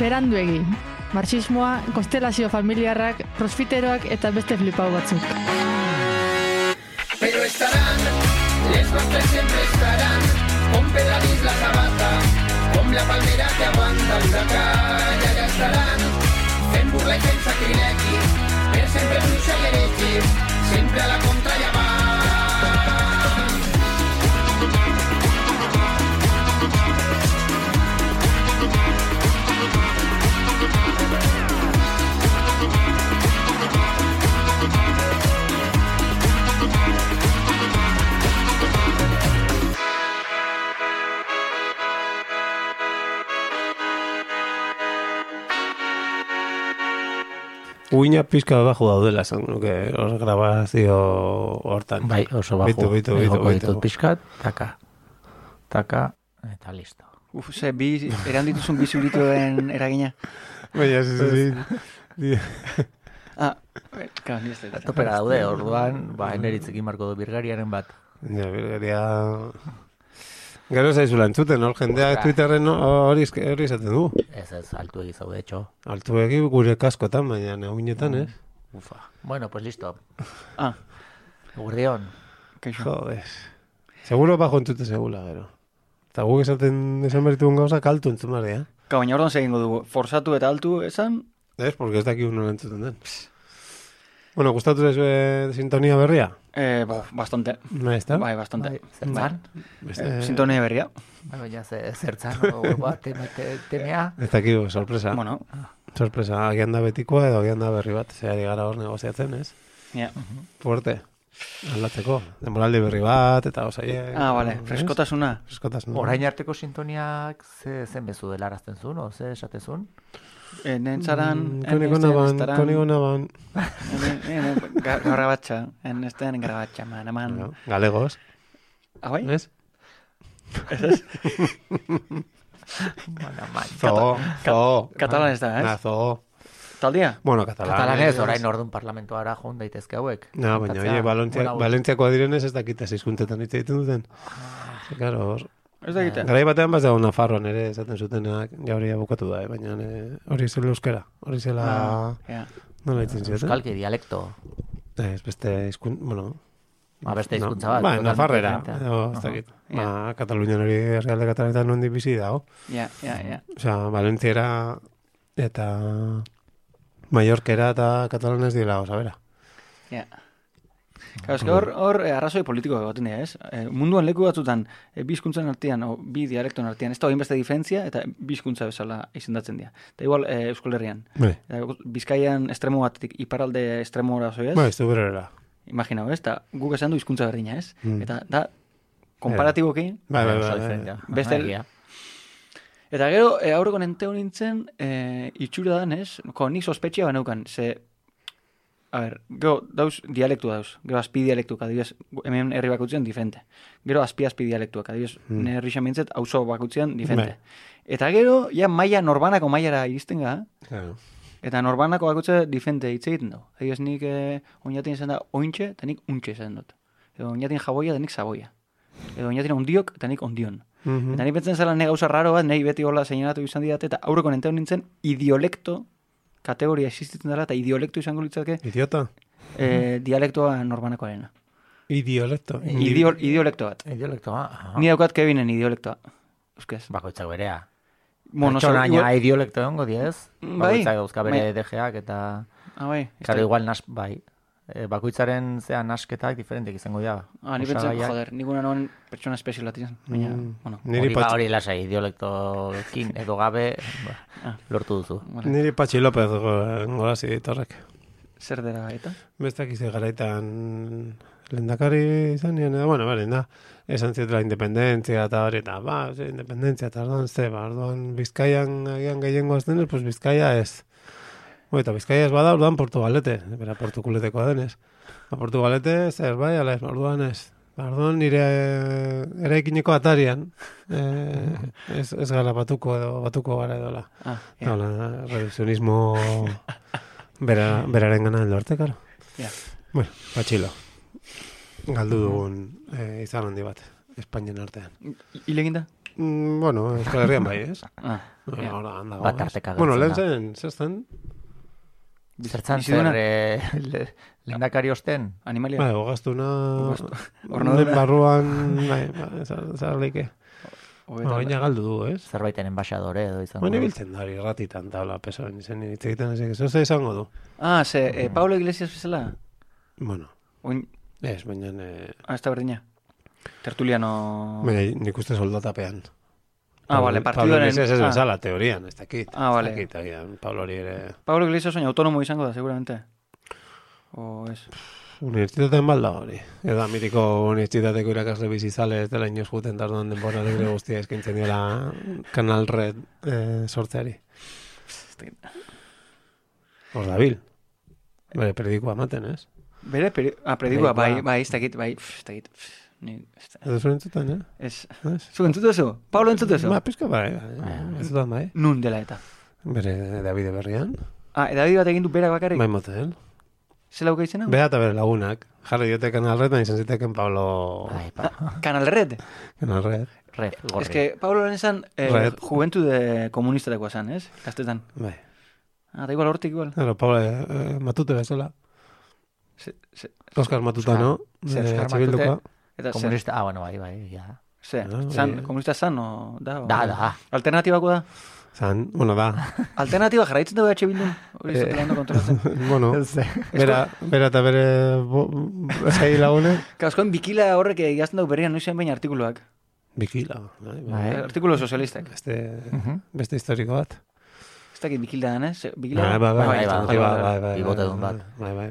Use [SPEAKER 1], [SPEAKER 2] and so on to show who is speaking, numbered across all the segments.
[SPEAKER 1] beranduegi. Marxismoa, konstelazio familiarrak, prosfiteroak eta beste flipau batzuk.
[SPEAKER 2] Pero estarán, les nostres siempre estarán, con Pedradís la sabata, con la palmera que aguanta el huracán, y allá estarán, fent burla i fent sacrilegi, per sempre bruixa i heregi, sempre a la contra ja van.
[SPEAKER 3] Uina pizka bajo daudela, esan nuke hor grabazio hortan.
[SPEAKER 4] Bai, oso bajo.
[SPEAKER 3] Bitu.
[SPEAKER 4] Pizkat, taka, eta listo.
[SPEAKER 5] Ze, eran dituzun bi zurituen eragina.
[SPEAKER 3] Baina, sí.
[SPEAKER 5] Claro, ni ez da.
[SPEAKER 4] Topera daude, orduan, eneritzekin marko du birgariaren bat.
[SPEAKER 3] Ja, birgaria... Gero zaizula entzuten, hor jendeak Twitterren hori izaten du.
[SPEAKER 4] Ez, altu egizaude, etxo.
[SPEAKER 3] Altu egi gure kaskotan, baina neuinetan, ez?
[SPEAKER 4] Ufa. Bueno, pues listo.
[SPEAKER 5] Gurdion.
[SPEAKER 3] Joder. Seguro bajo entzute segula, gero. Eta guk esan berrituen gauza kaltu entzun barri,
[SPEAKER 5] Baina orduan segingo dugu, forzatu eta altu esan?
[SPEAKER 3] Ez, porque ez dakik nola entzuten den. Bueno, gustatu zezue sintonia berria?
[SPEAKER 5] Bastante.
[SPEAKER 3] Maizta?
[SPEAKER 5] Bai, bastante.
[SPEAKER 4] Zertzan?
[SPEAKER 5] Sintonia berria.
[SPEAKER 4] Baina zertzan, temea.
[SPEAKER 3] Ez dakik, sorpresa.
[SPEAKER 5] Bueno.
[SPEAKER 3] Sorpresa, agian da betikoa edo agian da berri bat. Zerari gara hor negoziatzen, ez?
[SPEAKER 5] Ja.
[SPEAKER 3] Fuerte. Aldatzeko. Demoraldi berri bat, eta osaiek.
[SPEAKER 5] Vale. Freskotasuna.
[SPEAKER 4] Orain arteko sintoniak zen bezu delarazten zuen, o ze esatezun?
[SPEAKER 5] Nentzaran...
[SPEAKER 3] Konigo naban.
[SPEAKER 5] Grabatxa. Esten grabatxa, man.
[SPEAKER 3] Galegos.
[SPEAKER 5] Bai?
[SPEAKER 3] Ez?
[SPEAKER 5] Ez?
[SPEAKER 3] Zoo.
[SPEAKER 5] Katalanez da, ez?
[SPEAKER 3] Zoo.
[SPEAKER 5] Taldia?
[SPEAKER 3] Bueno, katalanez.
[SPEAKER 4] Orain orduan parlamentoara joan daitezke hauek.
[SPEAKER 3] No, baina, Valentziako adirenez ez dakita zizkuntetan hitz egiten duten. Claro, hor...
[SPEAKER 5] Ez da egiten?
[SPEAKER 3] Garai batean bat dago Nafarroan ere esaten zutenak, ja hori abukatu da, baina hori zela euskera. Hori zela... Nola ditzen zioten?
[SPEAKER 4] Euskalki, dialekto.
[SPEAKER 3] Ez, beste izkuntza, bueno...
[SPEAKER 4] Beste izkuntza bat.
[SPEAKER 3] Nafarrera. Ez dakit. Katalunian hori herrialde katalanetan nondi bizi dago.
[SPEAKER 5] Ja.
[SPEAKER 3] Osea, Valentziera eta Mallorquera eta katalanez dira, osabera.
[SPEAKER 5] Ja. Claro, hor arrazoi politikoak egoten dira, ez? Munduan leku batzutan bi hizkuntzen artean, o bi dialekton artean, ez da hori beste diferentzia, eta bi hizkuntza bezala izendatzen dira. Eta igual Euskal Herrian. Bizkaian estremo batetik iparalde estremora zoiez.
[SPEAKER 3] Ez du berera.
[SPEAKER 5] Imaginau, ez? Eta guk esan du hizkuntza berdina, ez? Eta da, komparatiboki...
[SPEAKER 3] Bai.
[SPEAKER 5] Beste... Eta gero, aurreko nenteo nintzen, itxura dan, ez? Nik sospetxia baneukan, ze... A ver, gero dauz dialektu dauz, gero azpi dialektuak, adibidez, hemen herri bakutzean diferente. Gero azpi dialektuak, adibidez, nire herri xamintzet, auzo bakutzean diferente. Eta gero, ja maia norbanako maiara iristen ga, eta norbanako bakutze diferente hitz egiten dago. Adibidez, nik oinatin izan da ointxe, eta nik untxe izan dut. Edo oinatin jaboia, eta nik zaboia. Edo oinatin ondiok, eta nik ondion. Eta nik bentzen zela nire gauza raro bat, nahi beti hola seinalatu izan didate, eta aurreko nenteo nintzen idiolekto kategoria existitzen dela, eta idiolekto izango litzake...
[SPEAKER 3] Idiota?
[SPEAKER 5] Dialektoa norbanakoarena.
[SPEAKER 3] Idiolekto?
[SPEAKER 5] Idiolekto bat.
[SPEAKER 4] Idiolektoa?
[SPEAKER 5] Ni daukat Kevinen idiolektoa. Euskez.
[SPEAKER 4] Bakoitzak berea.
[SPEAKER 5] Pertsonaia
[SPEAKER 4] idiolekto egongo diez.
[SPEAKER 5] Bai.
[SPEAKER 4] Bakoitzak dauzka bere DG-ak eta...
[SPEAKER 5] Bai.
[SPEAKER 4] Karo igual bai. Bakoitzaren zean nasketak diferentek izango dira.
[SPEAKER 5] Ni pentsen, joder, nikuna noen pertsona espezial bat izan. Baina, bueno.
[SPEAKER 4] Hori lasai, idiolektokin edo gabe lortu duzu.
[SPEAKER 3] Niri Patxi López golazi ditorrek.
[SPEAKER 5] Zer dira eta?
[SPEAKER 3] Bestak izan garaitan lehendakari izan nien, bueno, bale, esan zietela independentzia eta hori, eta independentzia eta orduan Bizkaian agian gehiengo aztenez, pues Bizkaia ez. Eta Bizkaia ez bada, orduan Portugalete, bera Portukuletekoa denez. Portugalete, zer bai, ala ez, orduan ez. Orduan nire eraikineko atarian, ez gara batuko gara edola. Redukzionismo beraren gana heldu arte, karo. Bueno, Patxilo. Galdu dugun izan handi bat, Espainian artean.
[SPEAKER 5] Hilegin da?
[SPEAKER 3] Bueno, Euskal Herrian bai, ez?
[SPEAKER 5] Ah, ja.
[SPEAKER 3] Ahora anda.
[SPEAKER 6] Bat arteka
[SPEAKER 3] Bueno, lehen
[SPEAKER 6] gertzen
[SPEAKER 3] zen, zer zen?
[SPEAKER 6] Zertzan
[SPEAKER 5] biziduna?
[SPEAKER 6] zer lehendakari osten?
[SPEAKER 5] Animalia.
[SPEAKER 3] Bai, ogaztuna...
[SPEAKER 5] Hornadura.
[SPEAKER 3] Barruan, bai, zer leike.
[SPEAKER 5] Hogeita-
[SPEAKER 3] Baina galdu du, ez?
[SPEAKER 6] Zerbaiten enbaixadore edo izango.
[SPEAKER 3] Baina biltzen da, irratitan tabla pesoen izen hitz egiten, hasi, zer izango du?
[SPEAKER 5] Ah, Pablo Iglesias bezala?
[SPEAKER 3] Bueno,
[SPEAKER 5] Oin,
[SPEAKER 3] ez, baina...
[SPEAKER 5] ez da berdina. Tertuliano...
[SPEAKER 3] Baina nik uste soldatapean.
[SPEAKER 5] Ah, vale,
[SPEAKER 3] Pablo
[SPEAKER 5] partidoaren...
[SPEAKER 3] Iglesias ez
[SPEAKER 5] ah.
[SPEAKER 3] bezala, teorian, ez dakit.
[SPEAKER 5] Ah, vale.
[SPEAKER 3] Ez dakit, agian, Pablo hori ere...
[SPEAKER 5] Pablo Iglesias oin autonomo izango da, seguramente. O ez...
[SPEAKER 3] Unibertsitateen balda hori. Edo Ameriko unibertsitateko irakasle bizizale ez dela inoz juten tarduan denbora libre guztia eskaintzen diola Kanal Red sortzeari. Hor dabil. Bere periodikoa ematen, ez?
[SPEAKER 5] Bere, predikoa, bai, ez dakit, bai, ez dakit.
[SPEAKER 3] Edo zuen entzuten,
[SPEAKER 5] Ez.
[SPEAKER 3] Ez?
[SPEAKER 5] Zu entzutu zu? Pablo entzutu zu?
[SPEAKER 3] Ba, pizka bai. Ez dudan bai.
[SPEAKER 5] Nun dela eta.
[SPEAKER 3] Bere Davide berrian.
[SPEAKER 5] Ah, edabide bat egin du berak bakarrik?
[SPEAKER 3] Bai motel.
[SPEAKER 5] Zela uka izena?
[SPEAKER 3] Bea eta bere lagunak. Jarri diote Kanal Red, izan ziteken Pablo...
[SPEAKER 6] Bai,
[SPEAKER 5] Kanal Red.
[SPEAKER 3] Kanal Red.
[SPEAKER 6] Red, gorri.
[SPEAKER 5] Ez que Pablo esan
[SPEAKER 3] Red.
[SPEAKER 5] juventude komunistetakoa zan, ez? Gaztetan.
[SPEAKER 3] Bai.
[SPEAKER 5] Ah, da igual, hortik igual.
[SPEAKER 3] Claro, Pablo Matute bezala. Oskar Matuta, no?
[SPEAKER 6] Oskar
[SPEAKER 3] Txibildukoa.
[SPEAKER 5] Eta
[SPEAKER 6] Komunista, bueno, bai, ja.
[SPEAKER 5] zan, komunista zan, o da? O...
[SPEAKER 6] Da.
[SPEAKER 5] Alternatibako da?
[SPEAKER 3] Zan, bueno, da.
[SPEAKER 5] Alternatiba jarraitzen dugu EH Bildun? Hori zatela ondo kontrolatzen.
[SPEAKER 3] Bueno, bera eta bere zei lagunek.
[SPEAKER 5] Kaskoen bikila horrek egazten dugu berrian noizean baina artikuluak.
[SPEAKER 3] Bikila.
[SPEAKER 5] Artikulu sozialistak.
[SPEAKER 3] Beste historiko bat.
[SPEAKER 5] Ez dakit bikila den, ez? Bikila?
[SPEAKER 3] Bai.
[SPEAKER 6] Bigotedun bat.
[SPEAKER 3] Bai.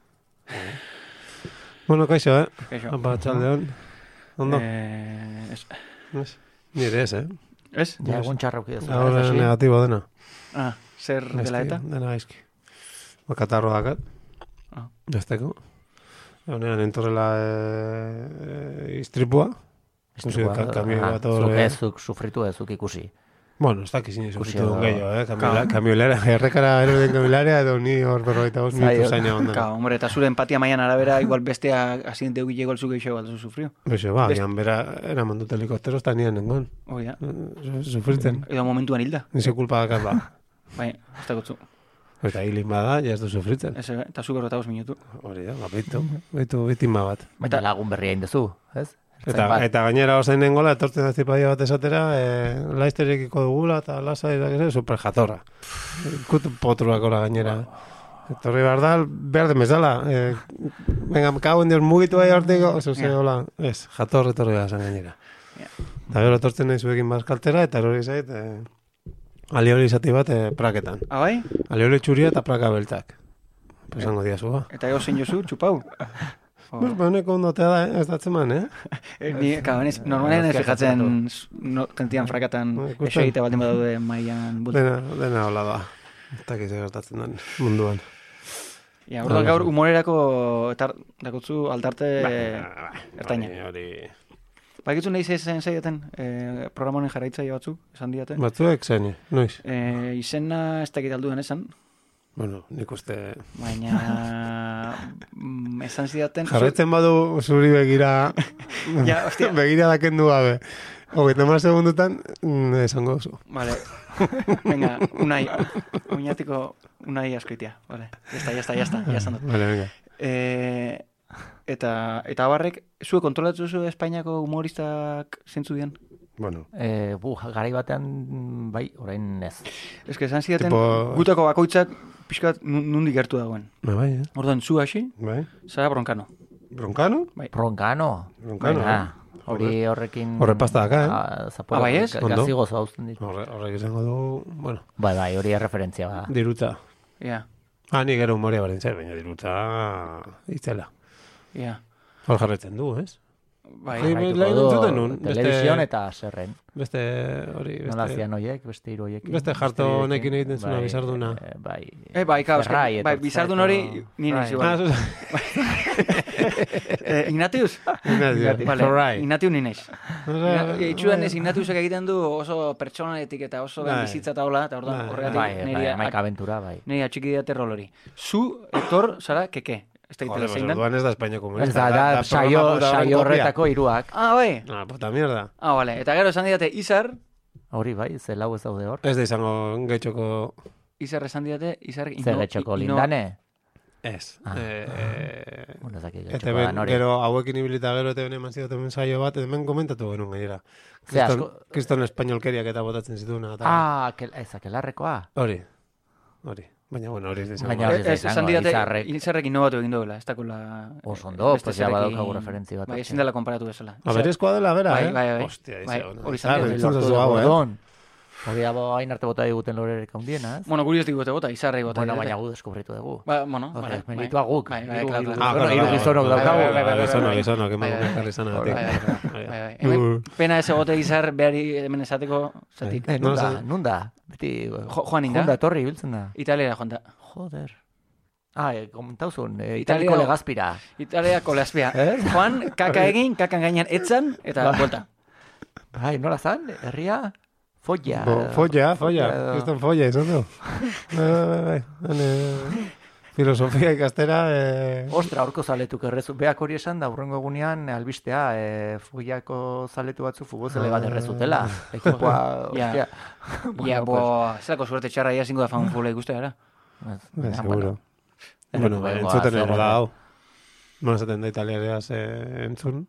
[SPEAKER 3] Bueno, kaixo,
[SPEAKER 5] Kaixo.
[SPEAKER 3] Apa, txaldeon. Ondo?
[SPEAKER 5] Ez.
[SPEAKER 3] Nire ez,
[SPEAKER 5] Ez?
[SPEAKER 6] Ja, egun txarrauki ez.
[SPEAKER 3] Ahora negatibo dena.
[SPEAKER 5] Ah, zer dela eta?
[SPEAKER 3] Dena gaizki. Katarro dakat.
[SPEAKER 5] Ah.
[SPEAKER 3] Jazteko. Honean entorrela istripua. Kamioi bat horre.
[SPEAKER 6] Zuk sufritu ezuk ikusi.
[SPEAKER 3] Bueno, ez dakiz ni sufritu duen
[SPEAKER 6] edo-
[SPEAKER 3] gehiago, Kamioilera, errekara erorden kamioilaria edo ni hor 45 minutu zaina ondan.
[SPEAKER 5] Ka, hombre, eta zure empatia maian arabera, igual bestea asidente eugile golzu gehiago bat sufrio.
[SPEAKER 3] Bexo, ba, gian bera eraman dut helikoptero eta nien nengon.
[SPEAKER 5] Oia.
[SPEAKER 3] Sufritzen.
[SPEAKER 5] Edo momentuan hilda.
[SPEAKER 3] Nize kulpa dakat ba.
[SPEAKER 5] Bai, ez dakotzu.
[SPEAKER 3] Eta hilin bada, ja ez du sufritzen.
[SPEAKER 5] Ez, eta zu 45 minutu.
[SPEAKER 3] Hori da, baitu bitima bat.
[SPEAKER 6] Baina lagun berria indezu, ez?
[SPEAKER 3] Eta gainera osain nengola, etortzen da zipaia bat esatera, laizterekiko dugula eta lasa super jatorra. Kut potruak ora gainera. Etorri behar da, behar demezala. Venga, kauen dios mugitu bai hortiko, hola, ez, jatorri etorri behar zan gainera. Eta gero etortzen nahi zuekin bazkaltera, eta hori zait, alioli izati bat praketan.
[SPEAKER 5] Ah, bai?
[SPEAKER 3] Alioli txuria eta praka beltak. Pesango diazu, ba.
[SPEAKER 5] Eta ego zein jozu, txupau.
[SPEAKER 3] Pues honeko ondotea da, ez datzen man,
[SPEAKER 5] Ni, normalen ez fijatzen tentian frakatan esegite baldin badaude maian.
[SPEAKER 3] Dena hola da. Eta kize gertatzen den munduan.
[SPEAKER 5] Ja, orduan gaur humorerako dakotzu altarte ertaina. Bakitzu nahi zen zaitaten programonen jarraitzaile batzuk, esan diate.
[SPEAKER 3] Batzuek zein, noiz?
[SPEAKER 5] Izena ez dakit alduan esan.
[SPEAKER 3] Bueno, nik uste...
[SPEAKER 5] Baina... esan zidaten...
[SPEAKER 3] Jarretzen badu zuri begira...
[SPEAKER 5] Ja, hostia.
[SPEAKER 3] Begira dakendu gabe. 30 segundutan esango zu.
[SPEAKER 5] Vale. Venga, Unai. Oinatiko Unai askoitia. Vale. Ya está.
[SPEAKER 3] Vale, venga.
[SPEAKER 5] Eta abarrek, zue kontrolatzen zu Espainiako humoristak zentzu dian?
[SPEAKER 6] Bueno. Garai batean, bai, orain ez.
[SPEAKER 5] Ez que esan zidaten, gutako bakoitzak pixkat nundik gertu dagoen.
[SPEAKER 3] Bai,
[SPEAKER 5] Orduan, zu hasi,
[SPEAKER 3] bai.
[SPEAKER 5] Zara Broncano.
[SPEAKER 3] Broncano?
[SPEAKER 5] Bai.
[SPEAKER 6] Broncano. Hori horrekin...
[SPEAKER 3] Horre pasta daka,
[SPEAKER 5] Bai, ez?
[SPEAKER 6] Gazigoz hauzten ditu.
[SPEAKER 3] Horrek izango du, bueno.
[SPEAKER 6] Bai, hori referentzia ba.
[SPEAKER 3] Diruta.
[SPEAKER 5] Ja.
[SPEAKER 3] Ni gero humoria barentzea, baina diruta itzela.
[SPEAKER 5] Ja.
[SPEAKER 3] Hor jarretzen du, ez?
[SPEAKER 6] Bai, telebizion eta zerren.
[SPEAKER 3] Beste hori...
[SPEAKER 6] Nola zian oiek, beste hiru oiek.
[SPEAKER 3] Beste jarto honekin egiten zuna bizarduna.
[SPEAKER 5] Bai, bizardun hori nire zigoan. Ignatius? Ignatius ninez. Itxudan ez Ignatiusek egiten du oso pertsonanetik eta oso bizitza eta hola, eta horregatik
[SPEAKER 6] Maika aventura, bai.
[SPEAKER 5] Nire atxiki dira terror hori. Zu, etor, zara, keke. Ez da
[SPEAKER 3] Joder,
[SPEAKER 5] zein den.
[SPEAKER 3] orduan ez da Espainia
[SPEAKER 6] Ez
[SPEAKER 3] komunista.
[SPEAKER 6] da saio horretako hiruak.
[SPEAKER 5] Ah, bai.
[SPEAKER 3] Ah, puta mierda.
[SPEAKER 5] Ah, vale. Eta gero esan didate Izar,
[SPEAKER 6] Hori bai, ze lau ez daude hor.
[SPEAKER 3] Ez da izango getxoko...
[SPEAKER 5] Izar esan didate, Izar...
[SPEAKER 6] Ze getxoko lindane.
[SPEAKER 3] Ez.
[SPEAKER 6] Bueno, ez dakit
[SPEAKER 3] Eta
[SPEAKER 6] getxoko
[SPEAKER 3] ben,
[SPEAKER 6] dan hori.
[SPEAKER 3] gero hauekin ibilita gero eta ben eman zidaten saio bat, hemen komentatu genuen gainera.
[SPEAKER 6] Ze asko...
[SPEAKER 3] Kriston espainolkeriak eta botatzen zituna.
[SPEAKER 6] Akelarrekoa.
[SPEAKER 3] Hori. Baina, bueno, hori ez da izango.
[SPEAKER 6] Baina hori ez da
[SPEAKER 5] Esan
[SPEAKER 6] izango,
[SPEAKER 5] didate, Izarrek inobatu egin duela, ez dakula...
[SPEAKER 6] Oso ondo,
[SPEAKER 5] beste
[SPEAKER 6] pues ya
[SPEAKER 5] zerekin-
[SPEAKER 6] badaukagu referentzi bat.
[SPEAKER 5] Bai, ezin dela konparatu bezala.
[SPEAKER 3] Aberezkoa dela, bera,
[SPEAKER 5] Bai,
[SPEAKER 3] eh?
[SPEAKER 5] bai, bai.
[SPEAKER 3] Hostia,
[SPEAKER 5] Bai,
[SPEAKER 3] izan.
[SPEAKER 5] hori izan dira.
[SPEAKER 3] Entzun duzu hau, eh?
[SPEAKER 6] Hori hain arte bota diguten lorerek handiena, ez?
[SPEAKER 5] Bueno, guri ez digute bota, Izarrei bota.
[SPEAKER 6] Bueno,
[SPEAKER 5] didate.
[SPEAKER 6] baina gu deskubritu dugu.
[SPEAKER 5] Ba, bueno,
[SPEAKER 6] Hori,
[SPEAKER 5] vale.
[SPEAKER 6] meritua guk.
[SPEAKER 5] Bai, bai,
[SPEAKER 6] Hiru-
[SPEAKER 5] claro,
[SPEAKER 6] hiru-
[SPEAKER 5] claro.
[SPEAKER 6] hiru gizonok daukagu.
[SPEAKER 3] Gizonok,
[SPEAKER 5] Bai, bai,
[SPEAKER 3] ekarri izanagatik.
[SPEAKER 5] Bai. Hemen pena ez egote Izar behari hemen esateko, zatik.
[SPEAKER 6] Nunda? Beti...
[SPEAKER 5] Joan inda.
[SPEAKER 6] Junda etorri biltzen da.
[SPEAKER 5] Italiara joan da.
[SPEAKER 6] Joder. Komentauzun,
[SPEAKER 5] Italia-
[SPEAKER 6] Italiko legazpira.
[SPEAKER 5] Italiako lezpia. Joan, kaka egin, kakan gainean etzan, eta buelta.
[SPEAKER 6] Bai, nola zan? Herria? Folla.
[SPEAKER 3] Folla. Kriston folla, izan du. Bai. Filosofia ikastera...
[SPEAKER 6] Ostra, horko zaletuk errezu. Beak hori esan da, urrengo egunean albistea, follako zaletu batzu futbolzele bat errezutela. Ekipoa,
[SPEAKER 5] Ja.
[SPEAKER 6] hostia.
[SPEAKER 5] Ja, zelako suerte txarra ia zingo da fan futbola ikuste gara.
[SPEAKER 3] Seguro. Bueno, entzuten ego da hau. Nola esaten da italiareaz entzun.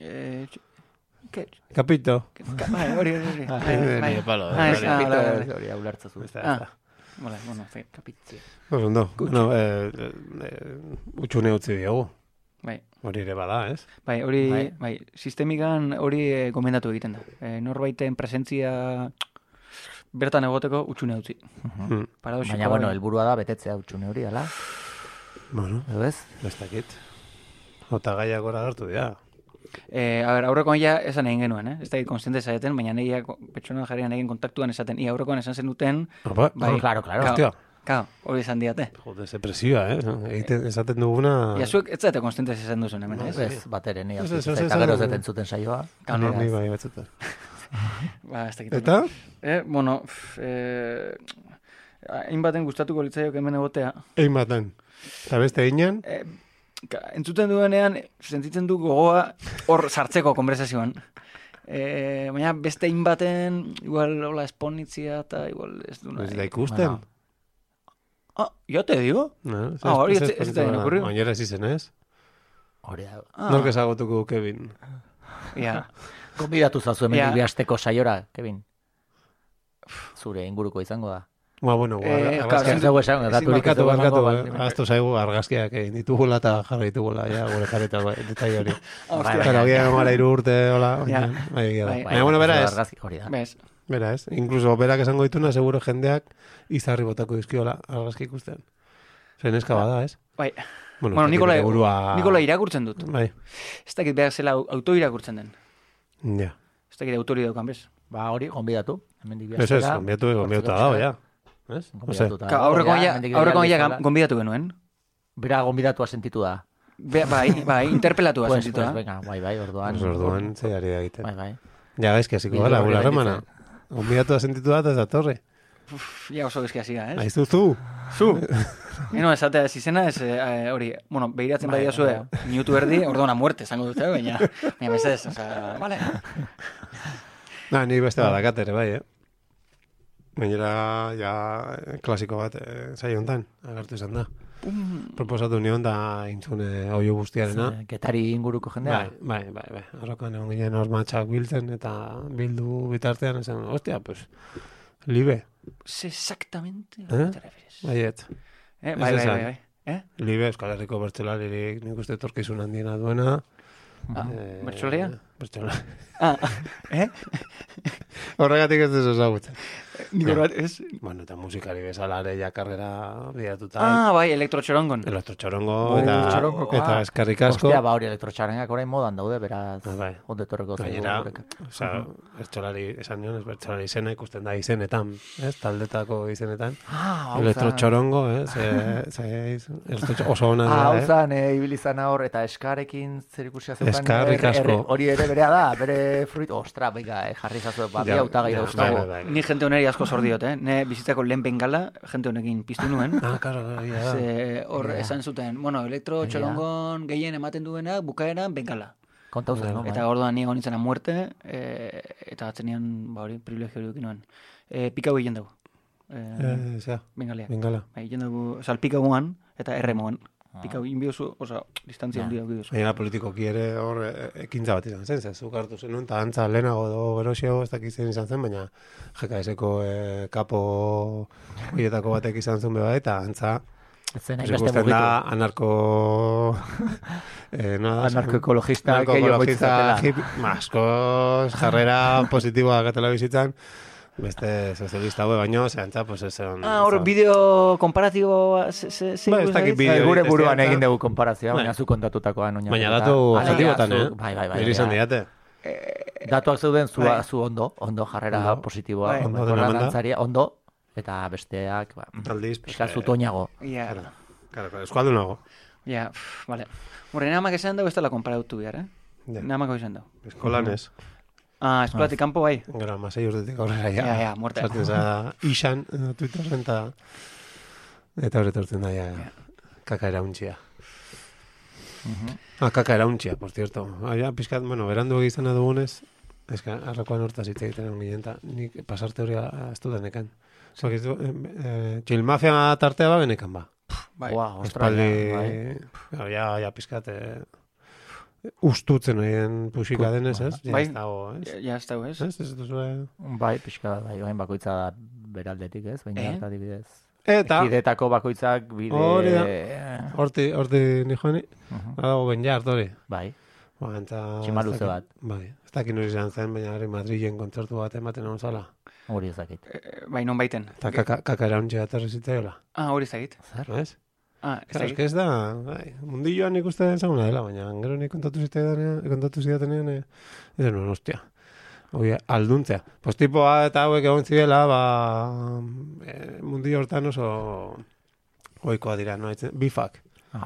[SPEAKER 3] Kapito.
[SPEAKER 5] Bai, hori.
[SPEAKER 3] Nire palo.
[SPEAKER 6] Hori ulertza zu.
[SPEAKER 5] Bueno, kapitzi.
[SPEAKER 3] Ondo. Bueno, utxune utzi diogu.
[SPEAKER 5] Bai.
[SPEAKER 3] Hori ere bada, ez?
[SPEAKER 5] Bai, hori, bai, sistemikan hori gomendatu egiten da. Norbaiten presentzia bertan egoteko utxune utzi.
[SPEAKER 6] Baina, bueno, helburua da betetzea utxune hori, ala?
[SPEAKER 3] Bueno,
[SPEAKER 6] ez?
[SPEAKER 3] Ez dakit. Ota gaiak gora hartu dira.
[SPEAKER 5] A ber, aurrekoan ja esan egin genuen, ez da konstiente zaeten, baina neia pertsona jarrian egin kontaktuan esaten, aurrekoan esan zen duten,
[SPEAKER 3] bai,
[SPEAKER 6] claro.
[SPEAKER 3] Hostia.
[SPEAKER 5] Hori esan diate.
[SPEAKER 3] Jode, ze presioa, esaten duguna...
[SPEAKER 5] Ja, zuek ez zaite konstiente esan duzen hemen, ez?
[SPEAKER 6] Ez, bateren, nia.
[SPEAKER 3] Ez,
[SPEAKER 6] Eta gero zeten zuten saioa.
[SPEAKER 3] Ni bai, batzuten.
[SPEAKER 5] Ba, ez dakit.
[SPEAKER 3] Eta?
[SPEAKER 5] Bueno, hainbaten gustatuko litzaiok hemen egotea.
[SPEAKER 3] Hainbaten. Eta beste ginen?
[SPEAKER 5] Entzuten duenean, sentitzen du gogoa hor sartzeko konversazioan. Baina beste hainbaten, igual hola esponitzia eta igual ez du nahi.
[SPEAKER 3] Ez da ikusten?
[SPEAKER 5] ¿Ya te digo?
[SPEAKER 3] No,
[SPEAKER 5] hori ez da inokurrio.
[SPEAKER 3] Oinera ez izen ez?
[SPEAKER 6] Hori da.
[SPEAKER 3] Nork ezagutuko Kevin?
[SPEAKER 5] Ja.
[SPEAKER 6] Konbidatu zazu hemen ibiasteko saiora, Kevin. Zure inguruko izango da.
[SPEAKER 3] Bueno,
[SPEAKER 6] barkatu,
[SPEAKER 3] aztu zaigu argazkiak egin ditugula eta jarra ditugula, gure jarreta detai hori. Pero gira gara 3 urte, hola. Baina, bueno, bera ez. Bera ez. Incluso berak esango dituna, seguro jendeak izarri botako dizkiola argazki ikusten. Zeneska bada, ez?
[SPEAKER 5] Bai.
[SPEAKER 3] Bueno,
[SPEAKER 5] Nikola irakurtzen dut.
[SPEAKER 3] Bai.
[SPEAKER 5] Ez dakit behar zela autoirakurtzen den.
[SPEAKER 3] Ja.
[SPEAKER 5] Ez dakit autori daukan bez.
[SPEAKER 6] Ba, hori, gonbidatu.
[SPEAKER 3] Ez, gonbidatu da, ja.
[SPEAKER 5] Aurrekoan ja gonbidatu genuen.
[SPEAKER 6] Bera gonbidatua sentitu da.
[SPEAKER 5] Bai, interpelatua sentitu da.
[SPEAKER 6] Bai, orduan.
[SPEAKER 3] Orduan, zeiari da egiten.
[SPEAKER 6] Bai.
[SPEAKER 3] Ja, gaizki hasiko gara, gula remana. Gonbidatua sentitu da, ez da torre.
[SPEAKER 5] Ja, oso gaizki hasia, ez?
[SPEAKER 3] Aizu zu.
[SPEAKER 5] Eno, esatea ez izena, ez hori, bueno, behiratzen badia zue, minutu erdi, orduan a muerte, zango dute, baina bezez, oza, vale.
[SPEAKER 3] Ni beste badakatere, bai, Gainera, ja, klasiko bat, saio hontan, agertu izan da. Proposatu nion da intzune oio guztiarena.
[SPEAKER 6] Getari inguruko jendea?
[SPEAKER 3] Bai. Arrokan egon ginen ormatxak biltzen eta bildu bitartean esan, hostia, pues, libe.
[SPEAKER 5] Sé exactamente a lo que te refieres.
[SPEAKER 3] Baiet.
[SPEAKER 5] Bai.
[SPEAKER 3] Libe, Euskal Herriko bertsolaririk nik uste torkizun handiena duena.
[SPEAKER 5] Bertsolaria?
[SPEAKER 3] Bertsolaria. Horregatik ez dezu ezagutzen. Bueno, eta musikari bezala ere ja karrera bidatuta.
[SPEAKER 5] Bai, elektrotxorongon.
[SPEAKER 3] Elektrotxorongo eta eskarrik asko.
[SPEAKER 6] Hostia, hori elektrotxarengak orain modan daude, beraz, ondetorreko zaigu.
[SPEAKER 3] Gainera, bertsolari esan nion, bertsolari izena ikusten da izenetan, taldetako izenetan. Elektrotxorongo, oso hona da.
[SPEAKER 6] Hau zan, ibilizan hor, eta eskarekin zer ikusia zeukan.
[SPEAKER 3] Eskarrik asko.
[SPEAKER 6] Hori ere berea da, bere fruit, ostra, venga, jarri zazu, bi hautagai dauzkagu.
[SPEAKER 5] Ni jente honeri asko zor diot, Ne bizitzako lehen bengala, jente honekin piztu nuen.
[SPEAKER 3] Claro, ja.
[SPEAKER 5] Ze hor esan zuten, bueno, elektro txolongon gehien ematen duena, bukaeran bengala.
[SPEAKER 6] Kontau zen,
[SPEAKER 5] Eta orduan ni egon nintzen a muerte, eta atzenean, privilegio hori nuen. Pikau egin dugu. Bengalea. Egin dugu, salpikaguan eta erremoan. Pikau egin biozu, distantzia handia biozu.
[SPEAKER 3] Baina politikoki ere hor ekintza bat izan zen, zuk hartu zenuen, eta antza lehenago edo geroxeago ez dakitzen izan zen, baina JKS-eko kapo horietako batek izan zuen beba, eta antza ikusten da
[SPEAKER 6] anarkoekologista
[SPEAKER 3] askoz jarrera positiboa gatela bizitzan, beste sozialista baino, zehantza, pues ez zen...
[SPEAKER 5] Hor, bideo komparatibo...
[SPEAKER 6] Gure buruan egin dugu komparazioa, baina zu kontatutakoan.
[SPEAKER 3] Baina datu objetibotan,
[SPEAKER 6] Bai.
[SPEAKER 3] Erizan diate.
[SPEAKER 6] Datuak zeuden zu ondo jarrera positiboa. Ondo, eta besteak,
[SPEAKER 3] aldiz,
[SPEAKER 6] eskazu toñago.
[SPEAKER 3] Claro, eskualdunago.
[SPEAKER 5] Ja, vale. Horre, namak esan dugu ez dela komparautu behar, Namak izan dugu.
[SPEAKER 3] Eskolan ez.
[SPEAKER 5] Eskolatik kanpo bai.
[SPEAKER 3] Gara, masai urtetik aurrera,
[SPEAKER 5] Ja, muerte.
[SPEAKER 3] Sartzen za, isan, Twitterren, eta horretortzen da, kaka erauntxia. Kaka erauntxia, por cierto. Piskat, berandu egizena dugunez, arrakoan hortaz hitz egiten egon ginen, eta nik pasarte hori astu denekan. Txilmafia tartea ba, benekan ba. Espaldi, ja, piskat, ustutzen egin pusika denez, ez?
[SPEAKER 5] Bai,
[SPEAKER 3] ja, ez dago, ez? Ez duzu,
[SPEAKER 6] Bai, pixka, bai, bakoitza da beraldetik, ez? Baina, eta dibidez.
[SPEAKER 3] Eta...
[SPEAKER 6] Kidetako bakoitzak bide...
[SPEAKER 3] Hori da. Horti nijoani. Badago ben jart, hori.
[SPEAKER 6] Bai.
[SPEAKER 3] Tximaluze bat. Bai. Ez dakin hori izan zen, baina Madrilen kontzertu bat ematen egon zala.
[SPEAKER 6] Hori ezakit.
[SPEAKER 5] Bai, non baiten.
[SPEAKER 3] Eta kaka erauntxea aterri zitzaiola.
[SPEAKER 5] Hori ezakit.
[SPEAKER 3] Zer? Ez? Ez da, mundilloan ikusten ezaguna dela, baina gero nik kontatu zidatenean, ez nuen, ostia. Alduntzea. Pues tipoa eta hauek egon zidela, mundillo hortan oso goikoa dira, no? Bifak.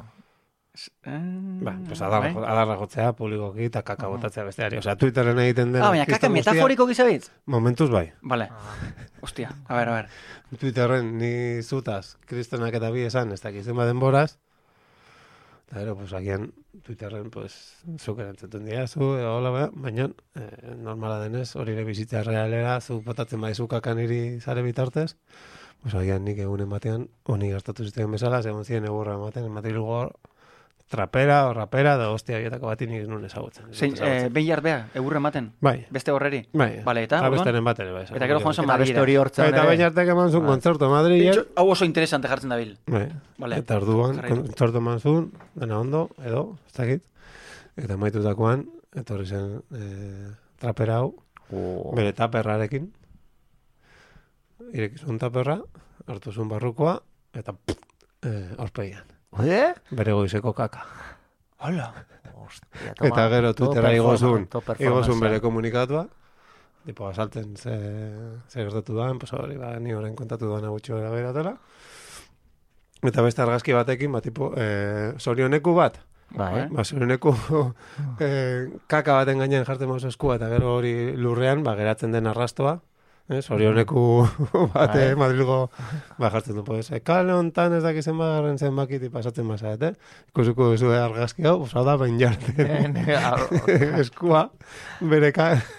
[SPEAKER 3] Pues adarra jotzea, publikoki, eta kaka botatzea besteari. Osea, Twitterren egiten dena.
[SPEAKER 5] Baina kaka metaforiko gizabitz?
[SPEAKER 3] Momentuz bai.
[SPEAKER 5] Vale. Ostia, a ver.
[SPEAKER 3] Twitterren ni zutaz, kristenak eta bi esan, ez dakizen baden boraz. Eta gero, pues, agian Twitterren, pues, zuk erantzuten dira, baina normala denez, hori ere bizitza realera, zu botatzen bai zukakan iri zare bitartez, pues, agian nik egunen batean, honi gastatu zitean bezala, segon ziren egurra ematen, Madrilgo trapera o rapera, da hostia bietako bat nik nun ezagutzen.
[SPEAKER 5] Behin jarbea, egurra ematen?
[SPEAKER 3] Bai.
[SPEAKER 5] Beste horreri?
[SPEAKER 3] Bai.
[SPEAKER 5] Vale, eta?
[SPEAKER 3] Besteren bat ere, bai.
[SPEAKER 5] Eta gero joan zan Madrilera.
[SPEAKER 3] Eta behin jartek eman zuen kontzertu Madrilen.
[SPEAKER 5] Hau oso interesante jartzen dabil.
[SPEAKER 3] Bai. Eta orduan, kontzertu eman zuen, dena ondo, edo, ez dakit. Eta maitutakoan, etorri zen trapera hau, bere taperrarekin. Irekizun taperra, hartu zuen barrukoa, eta horpeian. Bere goizeko kaka.
[SPEAKER 5] Hola.
[SPEAKER 3] Eta gero Twittera igozun bere komunikatua. Tipo, asalten ze gertatu da, pues hori, ni horren kontatu da nagutxo gara beratela. Eta beste argazki batekin, tipo, zorioneku bat.
[SPEAKER 6] Bai.
[SPEAKER 3] Zorioneku kaka baten gainean jartzen mauz eskua, eta gero hori lurrean, geratzen den arrastoa. Zorioneku bate Madrilgo jartzen du, pues, kale hontan ez dakizen bagarren zenbakiti pasatzen mazaet, Ikusuko duzu argazki hau, hau da behin jarten eskua, bere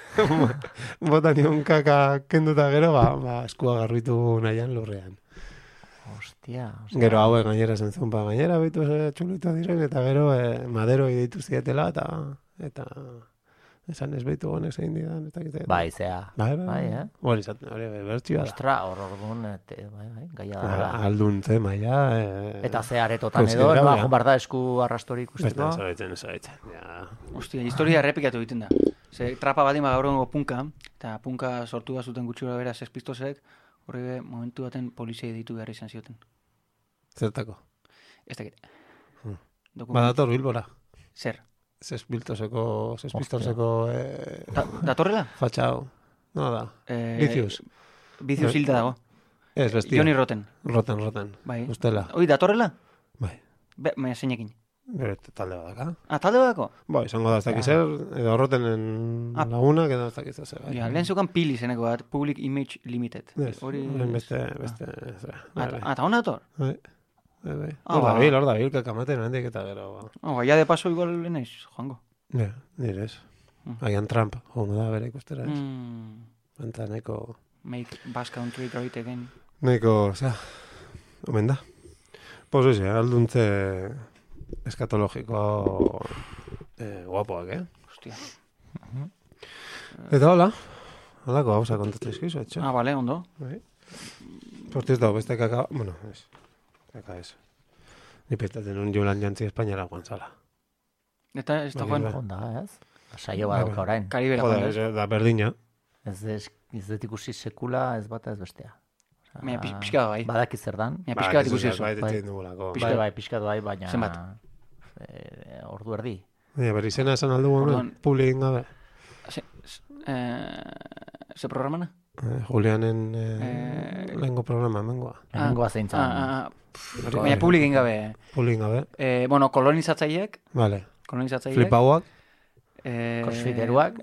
[SPEAKER 3] botan nion kaka kenduta gero, eskua garbitu nahian lurrean.
[SPEAKER 6] Hostia.
[SPEAKER 3] Gero hauek gainera zentzun, gainera behitu txuluita diren, eta gero madero ideitu zietela, eta... Esan ez behitu honek zein didan.
[SPEAKER 6] Bai, zea.
[SPEAKER 3] Bai, hori izaten, hori bertxioa da.
[SPEAKER 6] Ostra, horregun, gaia da.
[SPEAKER 3] Alduntze, maia.
[SPEAKER 6] Eta ze aretotan edo, jon da esku arrastori ikusteko.
[SPEAKER 3] Ez horitzen.
[SPEAKER 5] Ostia, historia errepikatu egiten da. Ze trapa bat ima gaur egongo punka, eta punka sortu da zuten gutxura bera Sex Pistolsek, horre momentu baten polizia ditu behar izan zioten.
[SPEAKER 3] Zertako?
[SPEAKER 5] Ez dakit.
[SPEAKER 3] Badator Bilbora.
[SPEAKER 5] Zer?
[SPEAKER 3] Sex Pistolseko...
[SPEAKER 5] Datorrela?
[SPEAKER 3] Fatxau. No da. Vicious.
[SPEAKER 5] Vicious hilda dago.
[SPEAKER 3] Ez, bestia.
[SPEAKER 5] Johnny Rotten.
[SPEAKER 3] Rotten.
[SPEAKER 5] Bai.
[SPEAKER 3] Ustela.
[SPEAKER 5] Datorrela?
[SPEAKER 3] Bai.
[SPEAKER 5] Baina zeinekin.
[SPEAKER 3] bere talde badaka.
[SPEAKER 5] Talde badako?
[SPEAKER 3] Ba, izango da ez dakiz zer, edo horrotenen lagunak, edo ez dakiz zer.
[SPEAKER 5] Ja, lehen zeukan pili zeneko bat, Public Image Limited.
[SPEAKER 3] Hori beste.
[SPEAKER 5] Eta hona dator?
[SPEAKER 3] Bai. Hor da bil, kakamaten handik eta gero.
[SPEAKER 5] Ja de paso igual lenaiz, joango.
[SPEAKER 3] Ja, nire ez. Agian Trump, hongo da bere ikustera ez. Eta neko...
[SPEAKER 5] Make Basque Country great again.
[SPEAKER 3] Neko, omen da. Pues oize, alduntze eskatologiko guapoak,
[SPEAKER 5] Hostia.
[SPEAKER 3] Eta hola, holako hauza kontatu izkizu, etxo.
[SPEAKER 5] Bale, ondo.
[SPEAKER 3] Portiz dago, beste kaka, bueno, ez. Kaka ez. Ni pestaten un Jolan Jantzi Espainiara guan zala.
[SPEAKER 5] Eta ez da joan.
[SPEAKER 6] Onda, ez? Saio badauka orain.
[SPEAKER 5] Karibera joan, ez?
[SPEAKER 3] Da berdina.
[SPEAKER 6] Ez dut ikusi sekula, ez bata ez bestea.
[SPEAKER 5] Mira, pixka bai.
[SPEAKER 6] Badaki zer dan.
[SPEAKER 5] Mira, pixka bat ikusi oso.
[SPEAKER 6] Bai, pixka bai, baina...
[SPEAKER 5] Zenbat?
[SPEAKER 6] Ordu erdi.
[SPEAKER 3] Berri zena esan aldu guen, publikin gabe.
[SPEAKER 5] Ze programana?
[SPEAKER 3] Julianen lehenko programa, mengoa.
[SPEAKER 6] Lehenkoa zeintzan.
[SPEAKER 5] Baina publikin gabe.
[SPEAKER 3] Publikin gabe.
[SPEAKER 5] Bueno, kolonizatzaileak.
[SPEAKER 3] Vale.
[SPEAKER 5] Kolonizatzaileak.
[SPEAKER 3] Flipauak.
[SPEAKER 6] Crossfiteruak.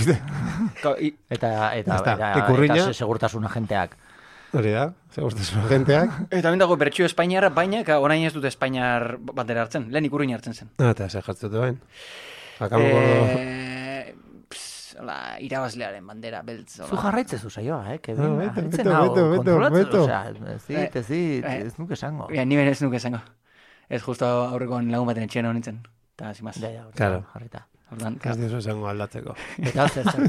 [SPEAKER 6] Eta segurtasun agenteak.
[SPEAKER 3] Hori da, segurtasun agenteak.
[SPEAKER 5] Eta dago bertxio Espainiarra, baina orain ez dute Espainiar bandera hartzen. Lehen ikurrin hartzen zen.
[SPEAKER 3] Eta ze jartzute bain. Akabo
[SPEAKER 5] irabazlearen bandera beltz.
[SPEAKER 6] Zu jarraitzezu saioa,
[SPEAKER 3] Kevin.
[SPEAKER 6] Beto. Ez nuke esango.
[SPEAKER 5] Ni ben ez nuke esango. Ez justo aurrekoan lagun baten etxean honintzen. Eta zimaz.
[SPEAKER 3] Claro.
[SPEAKER 6] Jarrita.
[SPEAKER 3] Ez dizu esango aldatzeko.
[SPEAKER 6] Eta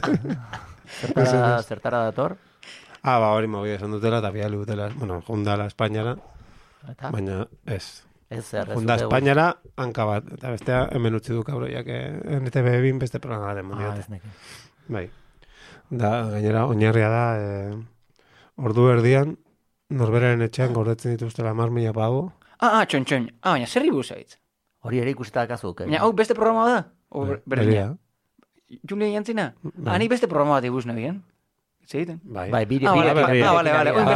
[SPEAKER 6] zertara dator?
[SPEAKER 3] Hori mobi esan dutela, eta biali dutela, jundala Espainiara, baina ez. Junda Espainiara, hanka bat, eta bestea hemen utzi du kabroiak, NTV bin beste programa den mundiate. Bai. Da, gainera, oinarria da, ordu erdian, norberaren etxean gordetzen dituztela 10.000 pago.
[SPEAKER 5] Txon. Baina, zer ribu zaitz?
[SPEAKER 6] Hori ere ikusita dakazuk.
[SPEAKER 5] Baina, hau beste programa da? Berdina? Julia Jantzina? Ni beste programa bat ibuz nebien? Zeiten?
[SPEAKER 3] Bai,
[SPEAKER 6] bideo.
[SPEAKER 5] Vale.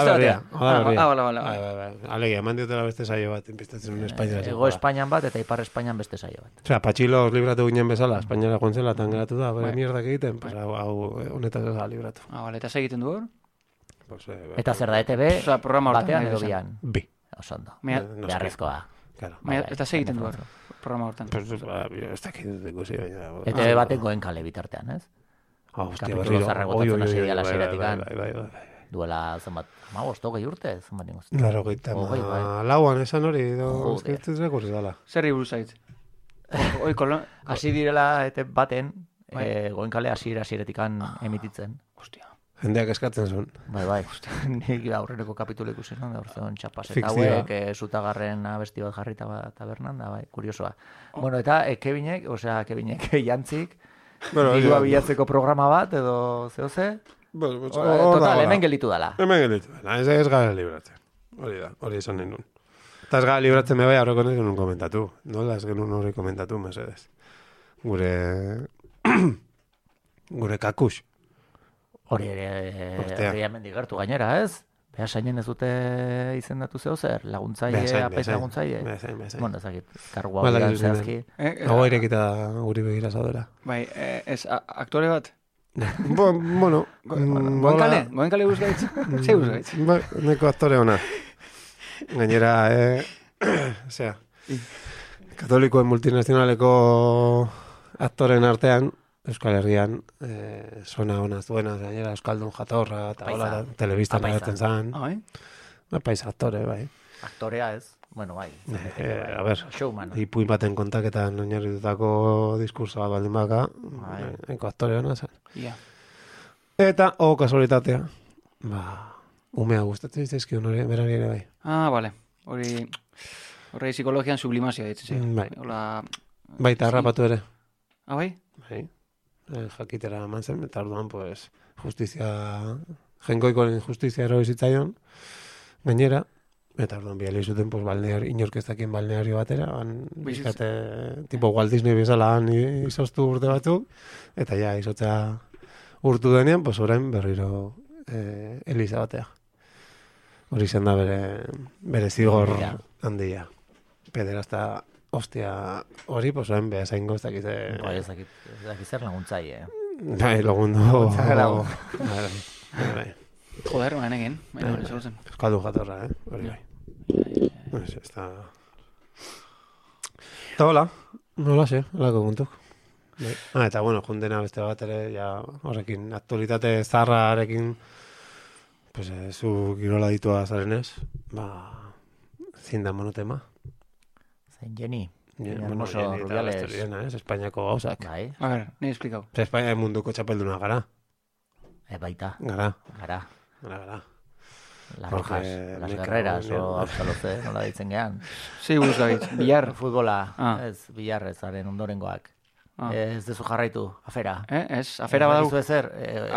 [SPEAKER 3] Alegia, eman diotela beste saio bat, inpistatzen un Espainiara.
[SPEAKER 6] Ego Espainian bat eta Ipar Espainian beste saio bat.
[SPEAKER 3] Osea, Patxilos libratu ginen bezala, Espainiara gontzela, tan geratu da, bere mierdak egiten, pues hau honetaz ez da libratu.
[SPEAKER 5] Eta segiten du hor?
[SPEAKER 6] Eta zer da, ETV batean edo bian?
[SPEAKER 3] Bi.
[SPEAKER 6] Osondo. Beharrezkoa.
[SPEAKER 5] Eta segiten du hor, programa hortan?
[SPEAKER 3] Ez dakit dut ikusi, baina...
[SPEAKER 6] ETV baten goen kale bitartean, ez? Kapitulo zarragotatzen hasi dira lasiratikan. Duela zenbat, 15 urte, zenbat ningoz.
[SPEAKER 3] Claro, lauan esan hori, ez rekurri dala.
[SPEAKER 5] Zer iburu zaitz?
[SPEAKER 6] Hasi direla baten, goenkale hasieratikan emititzen.
[SPEAKER 5] Hostia.
[SPEAKER 3] Jendeak eskatzen zuen.
[SPEAKER 6] Bai. Nik aurreneko kapitulu ikusi non, gaur zegoen txapaz eta hauek, zutagarren abesti bat jarrita tabernan, da, bai, kuriosoa. Bueno, eta Kevinek Jantzik, dirua bilatzeko programa bat, edo zehose? Total, hemen gelitu dala.
[SPEAKER 3] Ez gara libratzen. Hori esan nahi nun. Eta ez gara libratzen me bai aurreko nahi genuen komentatu. Nola ez genuen hori komentatu, mesedez. Gure kakus.
[SPEAKER 6] Hori hemen digertu gainera, ez? Beha sainen ez dute izendatu zeo zer? Laguntzaile, apaiz laguntzaile? Bueno, ezakit, kargua hori zehazki.
[SPEAKER 3] Hau irekita guri begira zaudera.
[SPEAKER 5] Bai, ez aktore bat?
[SPEAKER 3] Bueno.
[SPEAKER 5] Goenkale guzgaitz? Ze guzgaitz?
[SPEAKER 3] Neko aktore ona. Gainera, katolikoen multinazionaleko aktoren artean, Euskal Herrian, zona hona zuena, gainera Euskaldun jatorra, eta hola, telebistan agertzen zan. Paiza aktore, bai.
[SPEAKER 6] Aktorea ez, bueno, bai.
[SPEAKER 3] A ber, ipuin baten kontaketan oinarritutako diskurso bat baldin baka, eko aktore hona zan. Eta, kasualitatea, umea gustatzen iztezkion hori, berari ere bai.
[SPEAKER 5] Bale, hori psikologian sublimazioa ditzen,
[SPEAKER 3] bai. Baita harrapatu ere.
[SPEAKER 5] Bai?
[SPEAKER 3] Bai. Jakitera eman zen, eta orduan, pues, jengoikoen justizia ero bizitzaion, gainera, eta orduan biali zuten, pues, inorkeztakien balneario batera, bizkate, tipo Walt Disney bezala izoztu urte batzuk, eta ja, izotzea urtu denean, pues, orain berriro Eliza batea. Hori zen da bere zigor handia. Pederazta Ostia, hori, pues, oen beha zaingo, ez dakit...
[SPEAKER 6] Bai, ez dakit zer laguntzaile.
[SPEAKER 3] Bai, lagundu... Bai.
[SPEAKER 5] Joder, baina egin.
[SPEAKER 3] Eskaldu jatorra, hori bai. Está... Eta hola, nola ze, holako kontuk. Eta bueno, jundena beste bat ere, ja, horrekin, aktualitate zaharrarekin, pues, zu girola ditua zarenez, zinda monotema.
[SPEAKER 6] Zein Jenny.
[SPEAKER 3] Hermoso Rubiales. Espainiako gauzak.
[SPEAKER 6] Bai.
[SPEAKER 5] A ver, ni explikau.
[SPEAKER 3] Espainia munduko txapelduna gara.
[SPEAKER 6] Baita.
[SPEAKER 3] Gara.
[SPEAKER 6] Las rojas, las guerreras, o absoluze, nola ditzen gehan.
[SPEAKER 5] Zei buruz gabitz, billar.
[SPEAKER 6] Futbola, ez, billarrezaren ondorengoak. Ez dezu jarraitu, afera.
[SPEAKER 5] Ez, afera badau.
[SPEAKER 6] Ez ezer,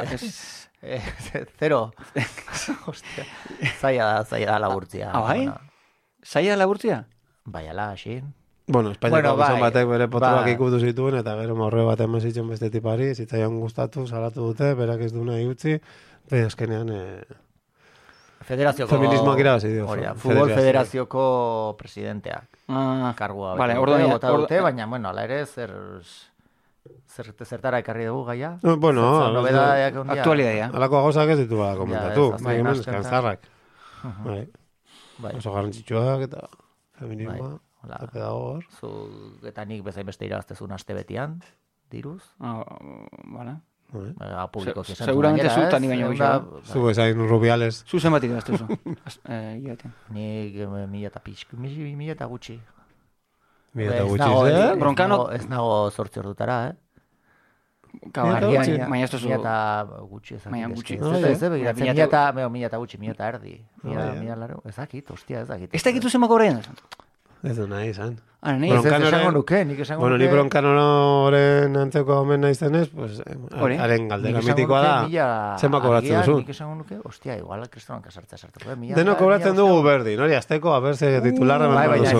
[SPEAKER 6] zero. Hostia, zaila da laburtzia.
[SPEAKER 5] Bai? Zaila da laburtzia?
[SPEAKER 6] Bai, ala, xin.
[SPEAKER 3] Bueno, Espainiako gizon batek bere potroak ikutu zituen, eta gero morre bat emazitzen beste tipari, zitzaion gustatu, salatu dute, berak ez duna utzi, baina azkenean...
[SPEAKER 6] Federazioko...
[SPEAKER 3] Feminismoak irabazi dio.
[SPEAKER 6] Futbol federazioko presidenteak. Kargua.
[SPEAKER 5] Vale,
[SPEAKER 6] bota dute, baina, bueno, ala ere, zertara ekarri dugu gaia?
[SPEAKER 3] Bueno,
[SPEAKER 5] aktualidadia.
[SPEAKER 3] Alako gauzak ez ditu komentatu. Baina, eskantzarrak.
[SPEAKER 6] Bai.
[SPEAKER 3] Oso garrantzitsuak eta feminismoa. Eta pedagogor.
[SPEAKER 6] Zu eta nik bezain beste irabaztezun aste betian, diruz.
[SPEAKER 5] Vale.
[SPEAKER 6] Publiko
[SPEAKER 5] seguramente zu tani baino gixo.
[SPEAKER 3] Zu bezain Rubiales.
[SPEAKER 5] Zu zenbat irabaztezu.
[SPEAKER 6] Nik 1000 eta gutxi.
[SPEAKER 3] 1000 eta gutxi.
[SPEAKER 5] Bronkano
[SPEAKER 6] ez nago 8 ordutara,
[SPEAKER 5] Baina ez duzu...
[SPEAKER 6] Eta gutxi ezakit.
[SPEAKER 5] Baina gutxi.
[SPEAKER 6] Ez begiratzen, 1000 eta gutxi, 1000 eta erdi. Ezakit, hostia, ezakit.
[SPEAKER 5] Ez dakitu zenbako horrein?
[SPEAKER 3] Ez du nahi izan.
[SPEAKER 6] Nik esango nuke.
[SPEAKER 3] Bueno, ni Bronkanoren antzeko omen naizenez, pues, haren galdera mitikoa da, zenba kobratzen duzu.
[SPEAKER 6] Nik esango nuke, hostia, igual kristronan kasartza sartuko.
[SPEAKER 3] Deno kobratzen dugu berdin, hori, azteko, a ber, ze titularra
[SPEAKER 6] menpa duzun,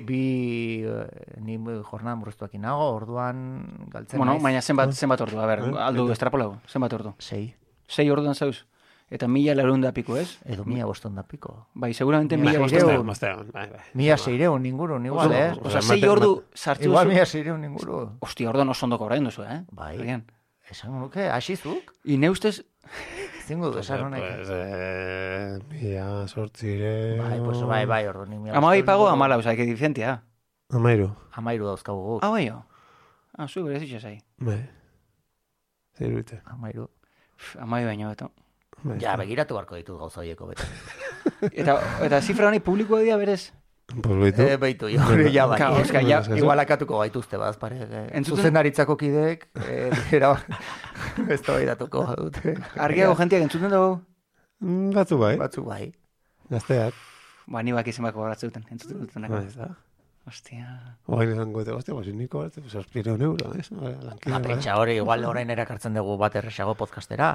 [SPEAKER 6] ni jornadan burreztuak inago, orduan galtzen naiz.
[SPEAKER 5] Bueno, baina zenbat ordu, a ber, aldu estrapolago, zenbat ordu?
[SPEAKER 6] 6.
[SPEAKER 5] 6 orduan zauz? Eta 1000 piko, ez?
[SPEAKER 6] Edo 1500 piko.
[SPEAKER 5] Bai, seguramente 1500.
[SPEAKER 6] 1600 ningurun, igual,
[SPEAKER 5] Osa, 6 ordu sartu.
[SPEAKER 6] Igual 1600 ningurun.
[SPEAKER 5] Hostia, orduan oso ondo kobrain duzu,
[SPEAKER 6] Bai. Esan nuke, asizuk?
[SPEAKER 5] Ine ustez...
[SPEAKER 6] Zingu du, esan honek.
[SPEAKER 3] Mila sortzire...
[SPEAKER 6] Bai, orduan.
[SPEAKER 5] Amabi pago, amala, osa, eke diferentia.
[SPEAKER 3] Amairu
[SPEAKER 6] dauzkagu guk.
[SPEAKER 5] Bai, jo. Zu, bere zitsa zai.
[SPEAKER 3] Bai. Zirute.
[SPEAKER 6] Amairu.
[SPEAKER 5] Amabi baino, beto.
[SPEAKER 6] Ja, begiratu barko ditut gauza horieko bete.
[SPEAKER 5] Eta zifra honi publikoa dira berez?
[SPEAKER 3] Beitu.
[SPEAKER 6] Ja, bai. Igual akatuko gaituzte, bazpare. Zuzendaritzako kidek, ez da behiratuko dute.
[SPEAKER 5] Argiago jentiak entzuten dugu?
[SPEAKER 3] Batzu bai. Gazteak.
[SPEAKER 5] Ba, ni bak izan bako horatze duten, entzuten duten. Hostia.
[SPEAKER 3] Oain esan gote, hostia, basi niko horatze, 600 euro, ez?
[SPEAKER 6] Pentsa hori, igual orain erakartzen dugu bat erresago podcastera.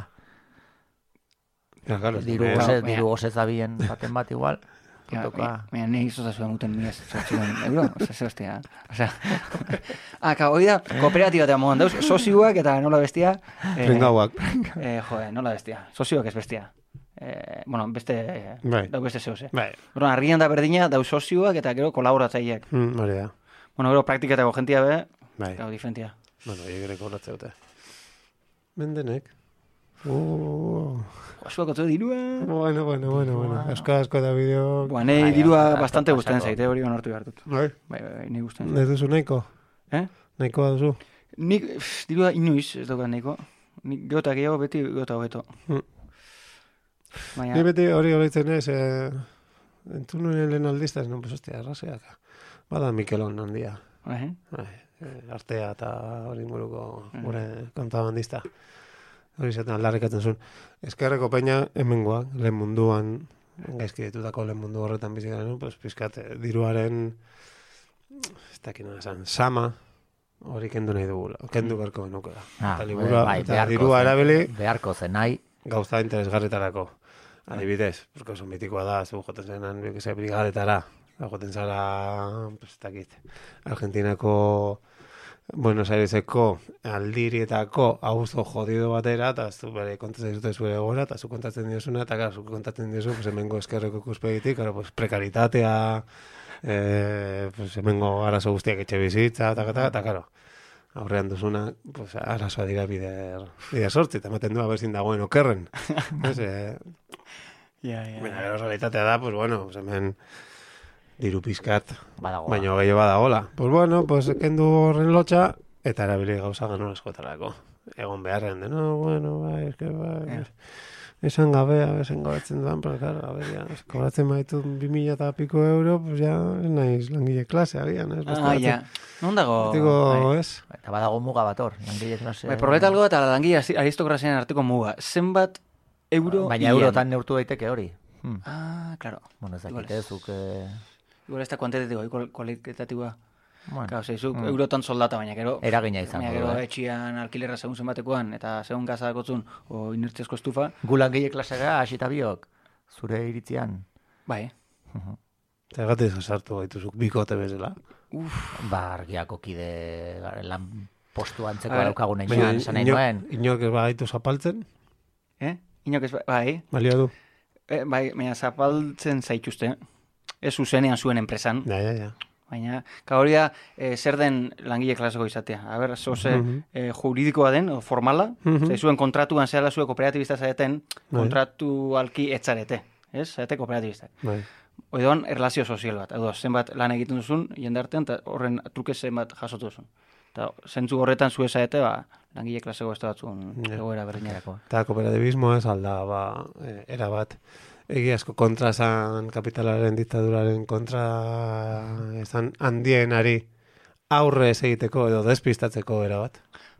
[SPEAKER 6] Diru gozez dabien baten bat igual.
[SPEAKER 5] Baina nahi izoza zuen guten 1.000 euro. Osea, hoi da, kooperatiba eta modan dauz, sozioak eta nola bestia.
[SPEAKER 3] Pringauak.
[SPEAKER 5] Nola bestia. Sozioak ez bestia. Bueno, beste zehose.
[SPEAKER 3] Bueno,
[SPEAKER 5] argian da berdina, dauz sozioak eta gero kolaboratzaileak.
[SPEAKER 3] Hori da.
[SPEAKER 5] Bueno, gero praktiketako jentia be, gau diferentia.
[SPEAKER 3] Bueno, egere kolaboratze dute. Mendenek.
[SPEAKER 5] Zuako zu dirua.
[SPEAKER 3] Bueno. Asko da bideo.
[SPEAKER 5] Nahi dirua bastante guztien zaite, hori onortu behartut.
[SPEAKER 3] Bai,
[SPEAKER 5] nahi guztien.
[SPEAKER 3] Ez duzu nahiko? Nahikoa duzu?
[SPEAKER 5] Nik dirua inoiz ez daukat nahiko. Nik geota gehiago beti geota hobeto.
[SPEAKER 3] Ni beti hori horretzen ez, entzun nuen lehen aldizta, ez pues hostia, arraseak. Bada Mikelon handia. Artea eta hori inguruko gure kontabandista. Hori zaten aldarrikatzen zuen. Ezkerreko peina hemengoa, lehen munduan, gaizki ditutako lehen mundu horretan bizikaren, pues pizkat diruaren, ez dakina esan, sama, hori kendu nahi dugula, kendu berko genuko da. Eta dirua erabili,
[SPEAKER 6] beharko zen nahi,
[SPEAKER 3] gauza interesgarritarako. Adibidez, porque oso mitikoa da, zu joten zenan, brigadetara, joten zara, ez dakit, Argentinako Buenos Aireseko aldirietako auzo jodido batera, eta zu bere kontatzen dizute zure gora, eta zu kontatzen diosuna, eta gara, zu kontatzen diozu, pues hemengo eskerreko ikuspegitik, pues prekaritatea, pues hemengo arazo guztiak etxe bizitza, eta karo, aurrean duzuna, pues arazoa dira bider sortzi, eta ematen du abezin dagoen okerren. Baina, gero realitatea da, pues bueno, pues hemen diru pizkat, baina gehiago badagola. Pues bueno, pues kendu horren lotxa, eta erabili gauza ganor askotarako. Egon beharren, no, bueno, bai, eske, bai, esan gabetzen duan, pero claro, a ver, ya, kobratzen baitu 2000 eta piko euro, pues ya, naiz langile klase, agian, ez?
[SPEAKER 5] Ja, non dago?
[SPEAKER 3] Digo, ez?
[SPEAKER 6] Eta badago muga bat hor, langile klase.
[SPEAKER 5] Bai, proleta algo eta langile aristokrazian arteko muga. Zenbat euro...
[SPEAKER 6] Baina eurotan neurtu daiteke hori.
[SPEAKER 5] Claro.
[SPEAKER 6] Bueno, ez dakite, zuk...
[SPEAKER 5] Igual ez da kuantitatiboa, kualitatiboa.
[SPEAKER 6] Bueno.
[SPEAKER 5] Claro, zuk eurotan soldata, baina gero...
[SPEAKER 6] Eragina izango.
[SPEAKER 5] Baina gero etxian alkilerra segun zenbatekoan, eta segun gazakotzun, o inertzezko estufa...
[SPEAKER 6] Gu langile klasera, hasita biok, zure iritzian.
[SPEAKER 5] Bai.
[SPEAKER 3] Eta egatik sartu gaituzuk bikote bezala.
[SPEAKER 6] Argiako kide lan postu antzeko daukagu nahi esan nahi nuen.
[SPEAKER 3] Inork ez bagaitu zapaltzen?
[SPEAKER 5] Inok ez, bai.
[SPEAKER 3] Balio du?
[SPEAKER 5] Bai, baina zapaltzen zaituzte. Ez zuzenean zuen enpresan.
[SPEAKER 3] Ja.
[SPEAKER 5] Baina, hori da, zer den langile klaseko izatea. A ber, zoze juridikoa den, o formala, zuen kontratuan zehela zuen kooperatibista zaeten, kontratu alki etzarete. Ez? Zaete kooperatibistak. Oidoan, erlazio sozial bat. Edo, zenbat lan egiten duzun, jendartean, eta horren truke zenbat jasotu duzun. Eta, zentzu horretan zuen zaete, langile klaseko ez da batzun egoera berdinerako.
[SPEAKER 3] Eta kooperatibismo ez alda, erabat. Egiazko kontra esan kapitalaren diktaduraren kontra esan handienari aurre ez egiteko edo despistatzeko erabat.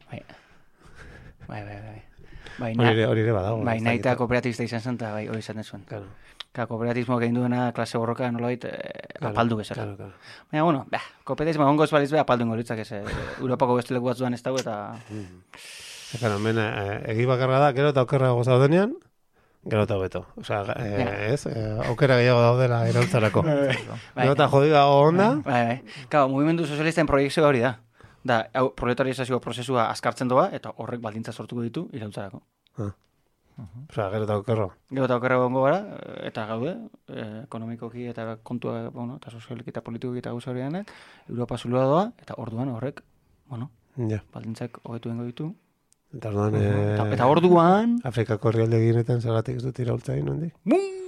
[SPEAKER 5] Bai.
[SPEAKER 3] Hori ere badago.
[SPEAKER 5] Bai, nahi eta kooperatibista izan zen, eta bai, hori izaten zuen.
[SPEAKER 3] Claro.
[SPEAKER 5] Kooperatismoak egin duena klase borroka nolabait apaldu bezala.
[SPEAKER 3] Claro.
[SPEAKER 5] Baina, bueno, kooperativismo ongo ez baliz apaldu ingoritzak ez. Europako beste leku batzuan ez dago eta...
[SPEAKER 3] Claro, hemen egi bakarra da, gero eta okerra gozaudenean, gero eta hobeto. Osea, ez? Aukera gehiago daudela iraultzarako. Gero eta jodiga onda.
[SPEAKER 5] Bai. Claro, mugimendu sozialisten proiektzioa hori da. Da, proletarizazio prozesua azkartzen doa, eta horrek baldintza sortuko ditu iraultzarako.
[SPEAKER 3] Osea, gero eta okerro.
[SPEAKER 5] Gero eta okerra gongo gara, eta gaude, ekonomikoki eta kontua, eta sozialiki eta politikoki eta gauza horianak, Europa zulua doa, eta orduan horrek, baldintzak hobetu dengo ditu. Eta orduan...
[SPEAKER 3] Afrikako herrialde ginetan zergatik ez dut iraultza egin hondi?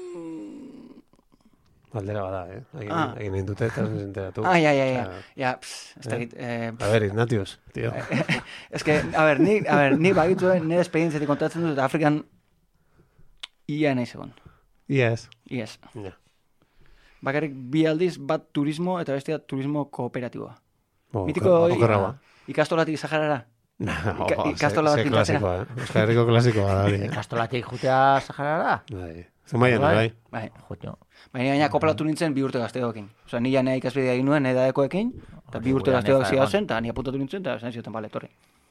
[SPEAKER 3] Aldera bada, egin egin dute eta enteratu.
[SPEAKER 5] Ja, ez da egit...
[SPEAKER 3] A ver, Ignatius, tío.
[SPEAKER 5] Ez que, ni bagitu, nire esperientziatik kontatzen dut, Afrikan ia nahi zegoen.
[SPEAKER 3] Iaz.
[SPEAKER 5] Bakarrik bi aldiz bat turismo eta bestia turismo kooperatiboa.
[SPEAKER 3] Mitiko
[SPEAKER 5] ikastolatik Saharara.
[SPEAKER 3] Ikastola bat pintatzera. Euskal Herriko klasikoa da hori.
[SPEAKER 6] Ikastolatik jutea Saharara?
[SPEAKER 3] Bai. Zumaian, bai.
[SPEAKER 5] Baina koplatu nintzen 2 urte gazteokin. Osa, nila nea ikasbidea egin nuen, nea daekoekin, eta 2 urte gazteoak zigazen, eta ni apuntatu nintzen, eta esan zioten bale, torri.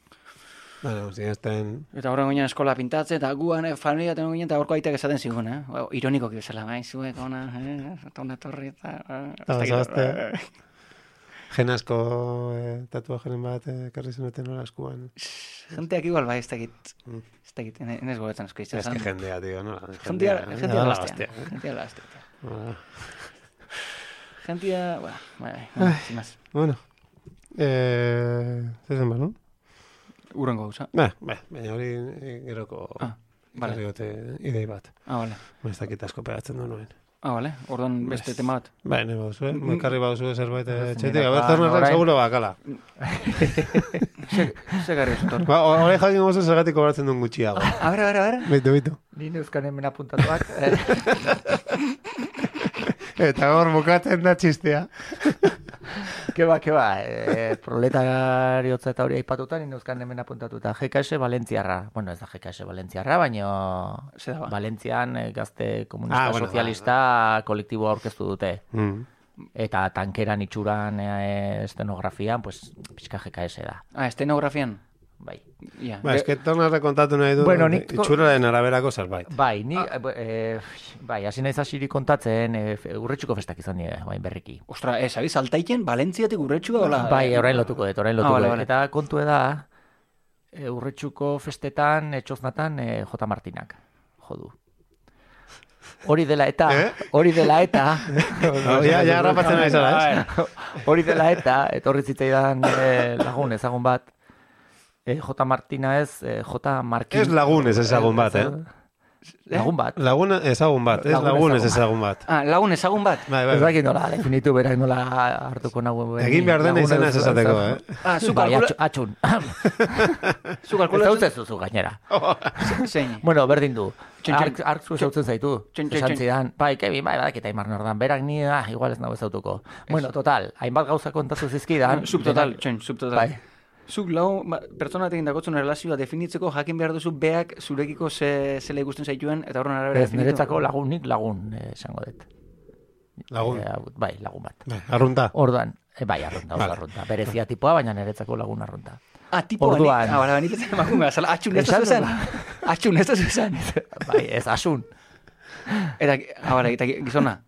[SPEAKER 5] Eta horren ginen eskola pintatzen, eta guan familia tenen ginen, eta horko aitak esaten zigun, ironikoki bezala, bai, zuek, ona, eta ona torri, eta...
[SPEAKER 3] Genasko tatuajeren bat karri zenuten hori askuan.
[SPEAKER 5] Jenteak igual, bai, ez dakit, enez gobetzen asko izan.
[SPEAKER 3] Ez que jendea, tío, no?
[SPEAKER 5] Jentea lastea. Jentea, bai, sin más.
[SPEAKER 3] Bueno, zezen bat, no?
[SPEAKER 5] Urrengo gauza.
[SPEAKER 3] Baina hori geroko garriote idei bat.
[SPEAKER 5] Vale.
[SPEAKER 3] Ez dakit asko pegatzen du noen.
[SPEAKER 5] Vale, orduan beste tema bat.
[SPEAKER 3] Bai, ne bauzue, moikarri bauzue zerbait txetik, abertzarnarrak seguro bakala.
[SPEAKER 5] Ze garri zutor.
[SPEAKER 3] Hore jakin gozu zergatik kobratzen duen gutxiago.
[SPEAKER 5] A ver.
[SPEAKER 3] Beitu.
[SPEAKER 6] Ni neuzkan hemen apuntatuak.
[SPEAKER 3] Eta hor bukatzen da txistea.
[SPEAKER 6] Keba, proletariotza eta hori aipatuta, nire euskan hemen apuntatuta. GKS Valentziarra. Bueno, ez da GKS Valentziarra, baina Valentzian gazte komunista sozialista kolektiboa aurkeztu dute. Eta tankeran itxuran estenografian, pues, pixka GKS da.
[SPEAKER 5] Estenografian?
[SPEAKER 6] Bai.
[SPEAKER 3] Esketonarra kontatu nahi du, itxuraren araberako zerbait.
[SPEAKER 6] Bai, hasi naiz hasiri kontatzen, urretxuko festak izan dira, bain berriki.
[SPEAKER 5] Ostra, abiz, altaiken, Valentziatik urretxuka dola?
[SPEAKER 6] Bai, orain lotuko dut. Eta kontu da, urretxuko festetan, etxoznatan, J. Martinak, jodu. Hori dela eta,
[SPEAKER 3] Ja, rapatzen nahi zara,
[SPEAKER 6] hori dela eta horri zitzaidan lagun ezagun bat, J. Martínez, J. Marquín.
[SPEAKER 3] Ez lagun ez ezagun bat,
[SPEAKER 6] Lagun bat.
[SPEAKER 3] Lagun ezagun bat, ez lagun ez ezagun bat.
[SPEAKER 5] Lagun ezagun bat?
[SPEAKER 6] Ez dakit nola, definitu berak nola hartuko nago.
[SPEAKER 3] Egin behar dena izena ez esateko,
[SPEAKER 6] Bai, atxun.
[SPEAKER 5] Zu kalkulatzen?
[SPEAKER 6] Ez zuzu gainera.
[SPEAKER 5] Zein?
[SPEAKER 6] Bueno, berdin du. Ark zu esautzen zaitu. Esan zidan, bai, Kevin, bai, badakita Aimar Nordan, berak ni, igual ez nago ezautuko. Bueno, total, hainbat gauza kontatu zizkidan.
[SPEAKER 5] Subtotal.
[SPEAKER 6] Bai.
[SPEAKER 5] Zuk pertsonatekin dakotzen relazioa definitzeko jakin behar duzu beak zurekiko zela ikusten zaituen eta horren arabera
[SPEAKER 6] definitu. Ez niretzako lagun esango dut.
[SPEAKER 3] Lagun?
[SPEAKER 6] Bai, lagun bat.
[SPEAKER 3] Arrunta?
[SPEAKER 6] Orduan, bai, arrunta. Berezia tipoa, baina niretzako lagun arrunta.
[SPEAKER 5] Tipoa,
[SPEAKER 6] orduan.
[SPEAKER 5] Niretzako emakumea, atxun ez da zuzen. Atxun ez da zuzen.
[SPEAKER 6] Bai, ez asun.
[SPEAKER 5] Eta gizona?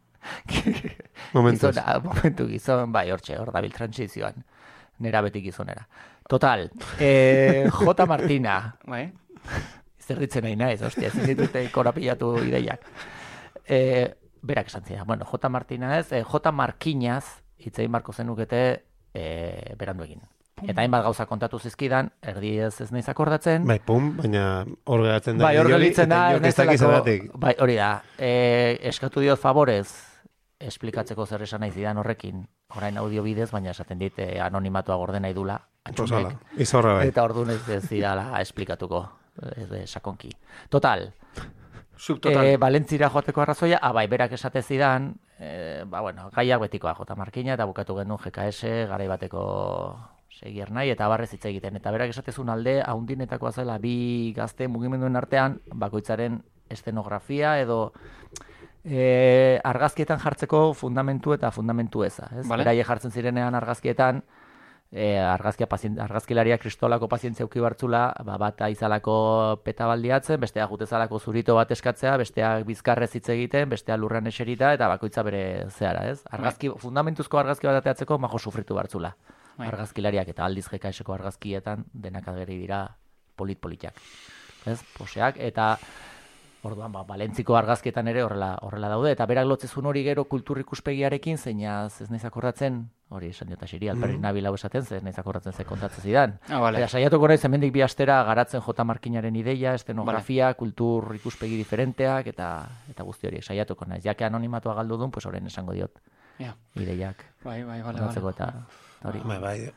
[SPEAKER 6] Momentu gizon, bai, hor dabil transizioan. Nera beti gizonera. Total, J. Martina.
[SPEAKER 5] Bai.
[SPEAKER 6] Zerritzen nahi naiz, hostia, ezin ditute korapilatu ideiak. Berak esan zidan, bueno, J. Martina ez, J. Marquinaz, hitzein barko zenukete berandu egin. Eta hainbat gauza kontatu zizkidan, erdi ez naiz akordatzen.
[SPEAKER 3] Bai, baina hor geratzen da.
[SPEAKER 6] Bai, hor geratzen da,
[SPEAKER 3] bai,
[SPEAKER 6] hori da, eskatu diot favorez, esplikatzeko zer esan nahi zidan horrekin, orain audio bidez, baina esaten dit anonimatua gorde nahi dula.
[SPEAKER 3] Tosala, izorra bai.
[SPEAKER 6] Eta orduan ez zidala esplikatuko, sakonki. Total.
[SPEAKER 5] Subtotal.
[SPEAKER 6] Valentzira joateko arrazoia, bai, berak esate zidan, gaiak betikoa J. Markina, eta bukatu genuen GKS, garai bateko segier nahi, eta barrez hitz egiten. Eta berak esatezun alde, haundinetakoa zela bi gazte mugimenduen artean, bakoitzaren estenografia edo argazkietan jartzeko fundamentu eta fundamentu eza. Beraie jartzen zirenean argazkietan, argazkilaria kristolako pazientzia uki bartzula, bat aizalako peta baldiatzen, bestea jutezalako zurito bat eskatzea, besteak bizkarrez hitz egiten, bestea lurran eserita, eta bakoitza bere zehara, ez? Fundamentuzko argazki bat ateatzeko majo sufritu bartzula. Argazkilariak eta aldiz GKS-eko argazkietan denak ageri dira polit-politiak. Ez? Poseak, eta orduan, Valentziko argazkietan ere horrela daude, eta berak lotzezun hori gero kultur ikuspegiarekin, zeinaz ez naiz akordatzen, hori esan diota xiri, alperri nabil hau esaten, ez naiz akordatzen ze kontatzen zidan. Eta saiatuko naiz hemendik bi astera garatzen J. Markinaren ideia, estenografia, kultur ikuspegi diferenteak, eta guzti hori, saiatuko naiz. Jake anonimatua galdu duen, pues horren esango diot ideiak.
[SPEAKER 5] Bai,
[SPEAKER 6] eta hori.
[SPEAKER 3] Bai,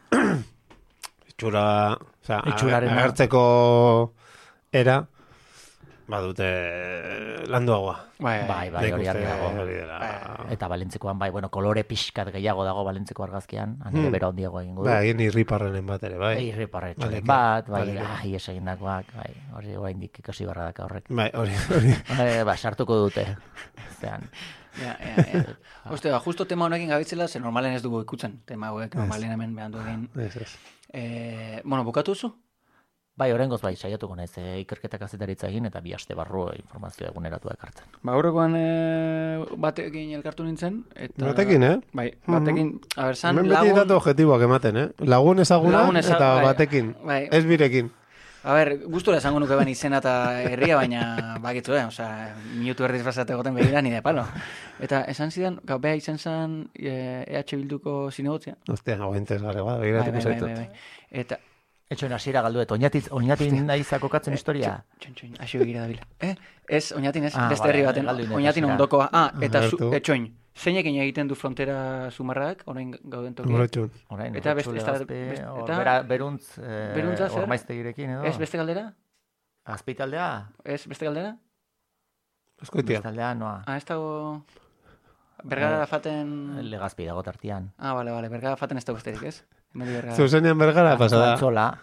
[SPEAKER 3] itxuraren agertzeko era, badute landuagoa.
[SPEAKER 6] Bai, hori dago. Eta Valentzikoan, kolore pixkat gehiago dago Valentziko argazkian, anire bera ondiago egingo du.
[SPEAKER 3] Bai, egin irriparrenen bat ere, bai.
[SPEAKER 6] Irriparren bat, ies egindakoak, hori oraindik ikasi barra daka horrek.
[SPEAKER 3] Bai, hori.
[SPEAKER 6] Sartuko dute. Zean.
[SPEAKER 5] Oste, justo tema honekin gabitzela, ze normalen ez dugu ikutzen. Tema hauek normalen hemen behandu egin. Bukatu zu?
[SPEAKER 6] Bai, horrengoz saiatuko naiz, ikerketak azitaritza egin eta bi aste barru informazio eguneratu ekartzen.
[SPEAKER 5] Horrekoan batekin elkartu nintzen.
[SPEAKER 3] Batekin,
[SPEAKER 5] Bai, batekin, zan
[SPEAKER 3] lagun... Beti datu objektiboak ematen, Lagun ezaguna eta batekin, ez birekin.
[SPEAKER 5] Gustura esango nuke ben izena eta herria, baina bakitzu, minutu erdiz basate goten begira nire palo. Eta esan zidan, beha izan zen EH Bilduko zinegotzia.
[SPEAKER 3] Ostia, guaintez gare, begiratuko zaitut.
[SPEAKER 5] Eta
[SPEAKER 6] etxoen hasiera galduet, oinatin nahi zakokatzen historia.
[SPEAKER 5] Txoin, asio begira dabila. Ez, oinatin ez, beste herri baten, oinatin ondokoa. Eta etxoin, zeinekin egiten du frontera zumarrak, orain gauden tokia?
[SPEAKER 3] Urretxun.
[SPEAKER 5] Eta
[SPEAKER 6] beruntz ormaiztegirekin edo?
[SPEAKER 5] Ez, beste galdera?
[SPEAKER 6] Azpeitaldea?
[SPEAKER 5] Ez, beste galdera?
[SPEAKER 3] Azkoitia.
[SPEAKER 6] Beste aldea, noa.
[SPEAKER 5] Ez dago... Bergara faten...
[SPEAKER 6] Legazpi dago tartian.
[SPEAKER 5] Bale, bergara faten ez dago besterik, ez?
[SPEAKER 3] Zuzenean bergara pasada.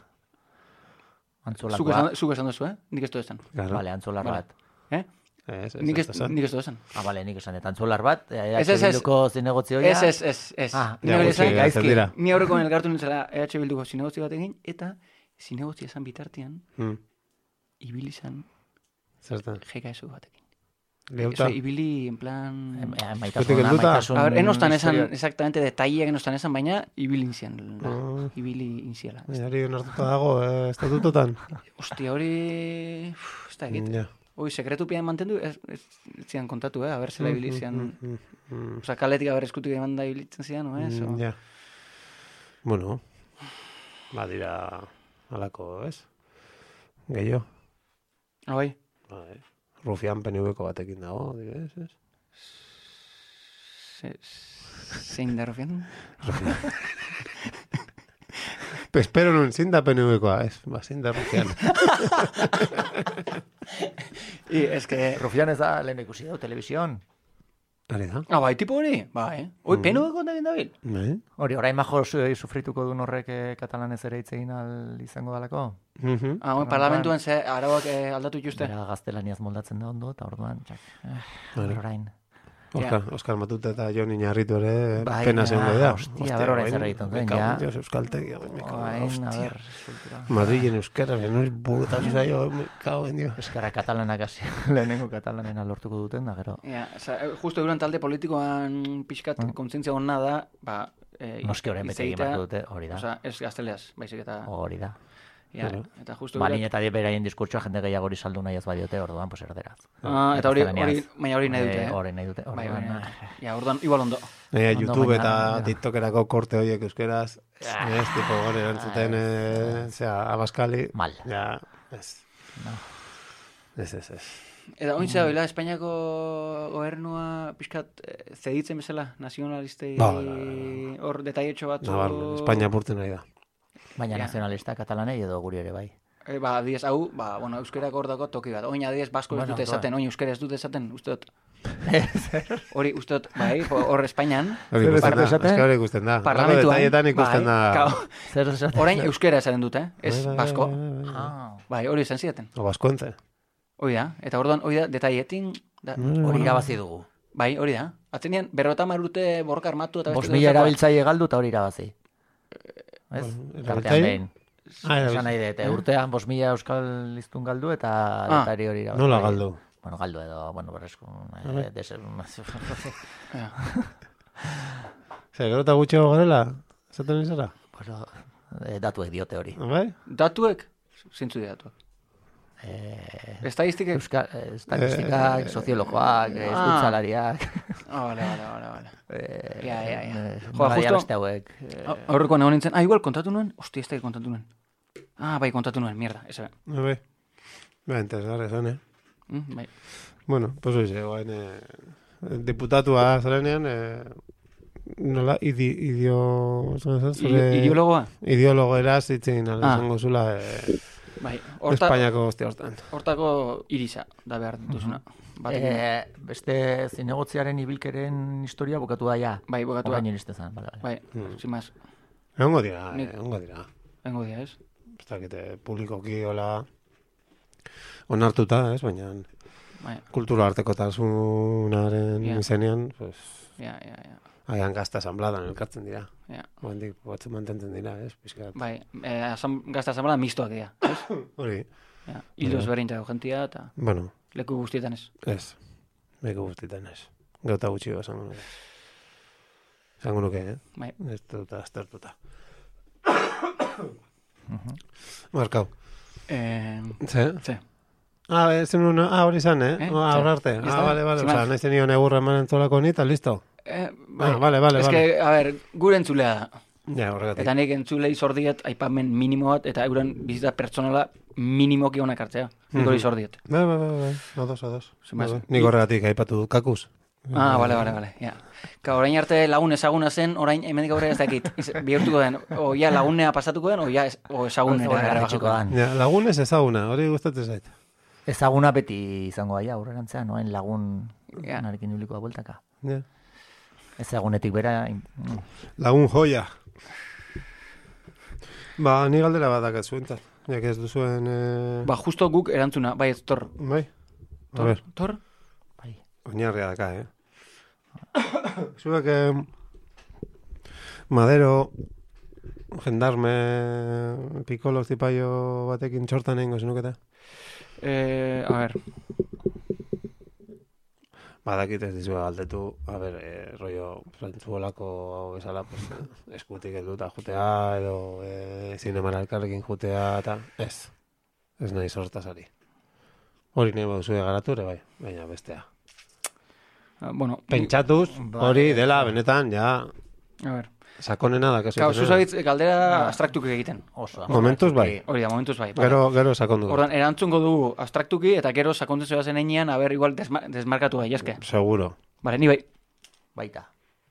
[SPEAKER 6] Antzola.
[SPEAKER 5] Zuk esan duzu, nik ez du esan.
[SPEAKER 6] Bale, antzolar bat.
[SPEAKER 5] Nik ez du esan.
[SPEAKER 6] Bale, nik esan dut. Antzolar bat, EH Bilduko zinegotzioa.
[SPEAKER 5] Ez. Ni aurreko elkartu nintzela EH Bilduko zinegotzi bat egin, eta zinegotzi esan bitartean, ibili zan GKS batekin. Ibili, en plan... Enostan esan, exactamente, detaileak enostan esan, baina ibili inzian. Ibili inziala.
[SPEAKER 3] Hori onartuta dago, estatutotan.
[SPEAKER 5] Hostia, hori... Ez da egit. sekretupian mantendu, ez zian kontatu, haber zela ibili zian. Osa, kaletik haber eskutik eman da ibilitzen zian, no, ez?
[SPEAKER 3] Ja. Bueno, badira alako, ez? Gehiago.
[SPEAKER 5] Bai.
[SPEAKER 3] Rufian PNV-ko batekin dago, ez?
[SPEAKER 5] Zein da Rufian?
[SPEAKER 3] Espero nun zin da PNV-koa, ez? Zin da Rufian.
[SPEAKER 5] Ez que...
[SPEAKER 6] Rufian ez da lehen ikusi dau, telebizion.
[SPEAKER 3] Hori da.
[SPEAKER 5] Bai, tipo hori? Bai, PNV-ko da dabil?
[SPEAKER 6] Hori, orain majo sufrituko duen horrek katalanez ere hitz egin al izango dalako.
[SPEAKER 5] Parlamentuan ze arauak aldatu ituzte?
[SPEAKER 6] Bera gaztelaniaz moldatzen da ondo, eta orduan, orain.
[SPEAKER 3] Oskar Matute eta Jon Iñarritu ere pena zeungo da.
[SPEAKER 6] Hostia, ber orain zer egiten den, ja.
[SPEAKER 3] Euskaltegi,
[SPEAKER 6] Orain, a ber,
[SPEAKER 3] Madrilen euskara, no es puta, zaio, kago en dio.
[SPEAKER 6] Euskara katalanak hasi, lehenengo katalanena lortuko duten, da gero.
[SPEAKER 5] Ja, justo euren talde politikoan pixkat kontzientzia hona da,
[SPEAKER 6] noski orain bete egin behar dute, hori da.
[SPEAKER 5] Osa, ez gazteleaz, baizik eta...
[SPEAKER 6] Hori da.
[SPEAKER 5] Ja, eta justo...
[SPEAKER 6] Balin eta beraien diskurtsoa jende gehiago hori saldu nahi ez badiote, orduan, pues erderaz.
[SPEAKER 5] Eta hori nahi dute,
[SPEAKER 6] Hori nahi dute, orduan.
[SPEAKER 5] Ja, orduan, igual ondo.
[SPEAKER 3] YouTube eta TikTokerako korte horiek euskeraz, ez, tipo, hori erantzuten, abaskali.
[SPEAKER 6] Mal.
[SPEAKER 3] Ja, ez. Ez.
[SPEAKER 5] Eta ointza hoila, Espainiako gobernua pixkat zeditzen bezala, nazionalistei hor detaietxo batzu...
[SPEAKER 3] Nabarmen, Espainia purten nahi da.
[SPEAKER 6] Baina nazionalista katalanei edo guri ere bai.
[SPEAKER 5] Adiez, hau, euskerak hor dago toki bat. Oin adiez, basko ez dute esaten, oin euskera ez dute esaten, uste dut. Hori, uste dut, bai, hor Espainian.
[SPEAKER 3] Hori ikusten da.
[SPEAKER 5] Parlamentuan.
[SPEAKER 3] Ikusten da.
[SPEAKER 5] Orain euskera esaten dute, ez basko. Bai, hori esan zidaten.
[SPEAKER 3] O baskoentze.
[SPEAKER 5] Hori da, eta orduan, hori da, detaietin.
[SPEAKER 6] Hori irabazi dugu.
[SPEAKER 5] Bai, hori da. Atzenean, 50 urte borroka armatu eta...
[SPEAKER 6] 5.000 erabiltzaile galdu eta hori irabazi. Ez? Tartean behin. Esan nahi dut, urtean 5.000 euskal iztun galdu eta detari hori irabazi.
[SPEAKER 3] Nola galdu?
[SPEAKER 6] Bueno, galdu edo, berrezko...
[SPEAKER 3] Gero eta gutxego garela? Zaten izara?
[SPEAKER 6] Bueno, datuek diote hori.
[SPEAKER 3] Bai?
[SPEAKER 5] Datuek? Zintzu datuak. Estatistikak?
[SPEAKER 6] Estatistikak, soziologoak, eskutzalariak.
[SPEAKER 5] Vale. Ja.
[SPEAKER 6] Badia beste hauek.
[SPEAKER 5] Horrekoan egon nintzen, igual kontatu nuen? Hosti, ez da kontatu nuen. Bai, kontatu nuen, mierda, ez da.
[SPEAKER 3] Bai, interesgarri zen,
[SPEAKER 5] Bai.
[SPEAKER 3] Bueno, pues oize, guain, diputatua zarenean, nola,
[SPEAKER 5] ideologoa?
[SPEAKER 3] Ideologo eraz, itzin, izango zula,
[SPEAKER 5] bai,
[SPEAKER 3] Espainiako guzti hortan.
[SPEAKER 5] Hortako irisa, da behar duzuna.
[SPEAKER 6] Beste zinegotziaren ibilkeren historia bukatu da ja.
[SPEAKER 5] Bai, bukatu da.
[SPEAKER 6] Orain iriste zen,
[SPEAKER 5] bai, sin más.
[SPEAKER 3] Egongo dira.
[SPEAKER 5] Egongo dira, ez?
[SPEAKER 3] Ez dakite, publikoki hola onartuta, ez, baina kultura artekotasunaren izenean, pues...
[SPEAKER 5] Ja.
[SPEAKER 3] Haian gazta asambladan elkartzen dira. Oendik batzuk mantentzen dira, ez? Piskat.
[SPEAKER 5] Bai, gazta asamblada mistoak dira, ez?
[SPEAKER 3] Hori.
[SPEAKER 5] Hildo ezberdintako jentia eta...
[SPEAKER 3] Bueno.
[SPEAKER 5] Leku guztietan ez?
[SPEAKER 3] Ez. Leku guztietan ez. Gauta gutxio esango nuke. Esango nuke,
[SPEAKER 5] Bai.
[SPEAKER 3] Ez dut aztertuta. Markau.
[SPEAKER 5] Ze?
[SPEAKER 3] Hori izan, aurrarte. Bale. Osa, nahi zenio negurra emanen zolako nita, listo? Vale.
[SPEAKER 5] Ez que, a ver, gure entzulea da.
[SPEAKER 3] Ja, horregatik.
[SPEAKER 5] Eta nik entzulei zordiet aipamen minimo bat, eta euren bizita pertsonala minimoki honak hartzea. Nik hori zordiet.
[SPEAKER 3] Bai. Odos. Nik horregatik aipatu dut kakuz.
[SPEAKER 5] Bale. Ja. Orain arte lagun ezaguna zen, orain hemendik aurrera ez dakit. Bihurtuko den, oia lagunea pasatuko den, o ezagunera bajatuko den.
[SPEAKER 3] Ja, lagunez ezaguna, hori gustatzen zait.
[SPEAKER 6] Ezaguna beti izango aia, aurrerantzean, noen lagun narekin ibilikoa bueltaka.
[SPEAKER 3] Ja.
[SPEAKER 6] Ezagunetik bera...
[SPEAKER 3] Lagun joia. Ni galdera bat dakat zuentzat. Jak ez duzuen...
[SPEAKER 5] justo guk erantzuna, bai ez tor.
[SPEAKER 3] Bai? A ver.
[SPEAKER 5] Tor?
[SPEAKER 6] Bai.
[SPEAKER 3] Oinarria daka, Zuek... Madero... Gendarme... Pikolo zipaio batekin txortan egingo zenuketa?
[SPEAKER 5] A ver...
[SPEAKER 3] Badakit ez dizua galdetu, rollo, zuolako hau esala, pues, eskutik eduta jutea, edo zinemara elkarrekin jutea, eta ez nahi sortazari. Hori nahi baduzu garatu ere, bai. Baina bestea.
[SPEAKER 5] Bueno,
[SPEAKER 3] Pentsatuz, hori dela, benetan, ja,
[SPEAKER 5] a ver.
[SPEAKER 3] sakonena da, kasu.
[SPEAKER 5] Claro, zuzabitz galdera abstraktuki egiten.
[SPEAKER 6] Oso.
[SPEAKER 3] Momentuz bai.
[SPEAKER 5] Hori da, momentuz bai.
[SPEAKER 3] Gero sakondu.
[SPEAKER 5] Ordan erantzungo dugu abstraktuki eta gero sakontzen zoazen einean, a ber, igual desmarkatu daitezke.
[SPEAKER 3] Seguro.
[SPEAKER 5] Vale, ni bai.
[SPEAKER 6] Baita.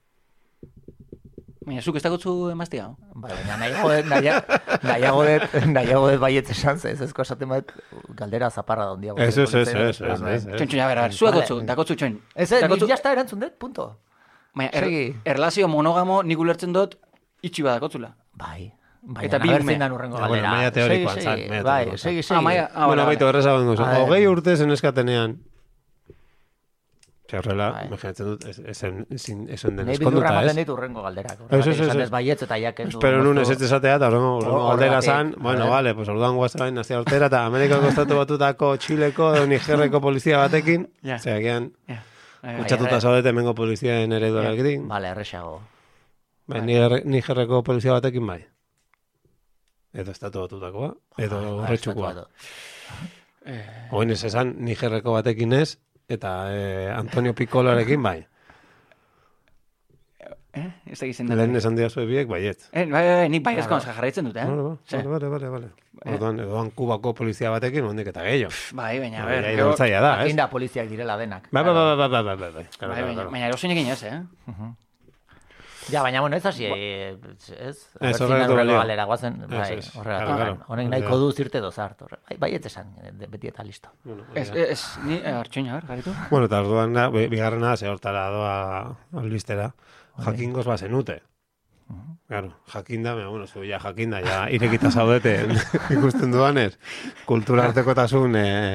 [SPEAKER 5] Baina, zuk ez dakotzu emaztia?
[SPEAKER 6] Bai, baina nahiago dut baietz esan, ez ezko esaten bat galdera zaparra da ondiago.
[SPEAKER 3] Ez.
[SPEAKER 5] Txontxo, ja, ber, zu dakotzu txoin.
[SPEAKER 6] Ez, nik jazta erantzun dut, punto.
[SPEAKER 5] Baina, erlazio monogamo nik ulertzen dut itxi badakotzula.
[SPEAKER 6] Bai.
[SPEAKER 5] Eta bi
[SPEAKER 6] bertzen dan urrengo
[SPEAKER 3] Bueno,
[SPEAKER 6] galdera.
[SPEAKER 3] maia teorikoan zan.
[SPEAKER 6] Bai, segi.
[SPEAKER 3] Bueno, baitu, erreza bengo. 20 urte zen eskatenean. Horrela, imaginatzen dut, ezen den
[SPEAKER 6] Nei
[SPEAKER 3] eskonduta,
[SPEAKER 6] ematen
[SPEAKER 3] ez?
[SPEAKER 6] dit urrengo galderak.
[SPEAKER 3] Ez.
[SPEAKER 6] Baietz eta jaken du.
[SPEAKER 3] Pero nun ez esatea, eta urrengo galdera zan, bueno, vale, pues orduan guazerain nazia hortera, eta Amerikako estatu batutako, Txileko, Nigerreko polizia batekin, zeakean, kutsatuta zaudete mengo polizien ereduarekin.
[SPEAKER 6] Vale, errexago.
[SPEAKER 3] Bai, Nigerreko polizia batekin bai. Edo estatu batutakoa, edo horretxukoa. Oin ez esan, Nigerreko batekin ez, eta Antonio Piccoloarekin bai.
[SPEAKER 5] Ez da gizien dut.
[SPEAKER 3] Lehen esan dira zuen biek, baiet.
[SPEAKER 5] Nik bai ezkoan jarraitzen dut,
[SPEAKER 3] Vale. Orduan Kubako polizia batekin, hondik eta gehiago.
[SPEAKER 5] Bai, baina, a ber.
[SPEAKER 3] Zaila da, ez?
[SPEAKER 6] Jakinda poliziak direla denak.
[SPEAKER 3] Bai.
[SPEAKER 5] Baina erosoinekin ez,
[SPEAKER 6] Ja, baina, bueno, ez hasi, ez?
[SPEAKER 3] Horregatik balio.
[SPEAKER 6] Galera, guazen, bai, horregatik. Honek nahiko du zirte dozart. Bai, ez esan, beti eta listo.
[SPEAKER 5] Ez, ni hartxoina, garitu?
[SPEAKER 3] Bueno, eta orduan, bigarrena, ze hortara doa albistera, jakingoz bazenute. Claro, jakinda, bueno, zu ja jakinda, ja irekita zaudete ikusten duanez, kultura artekotasun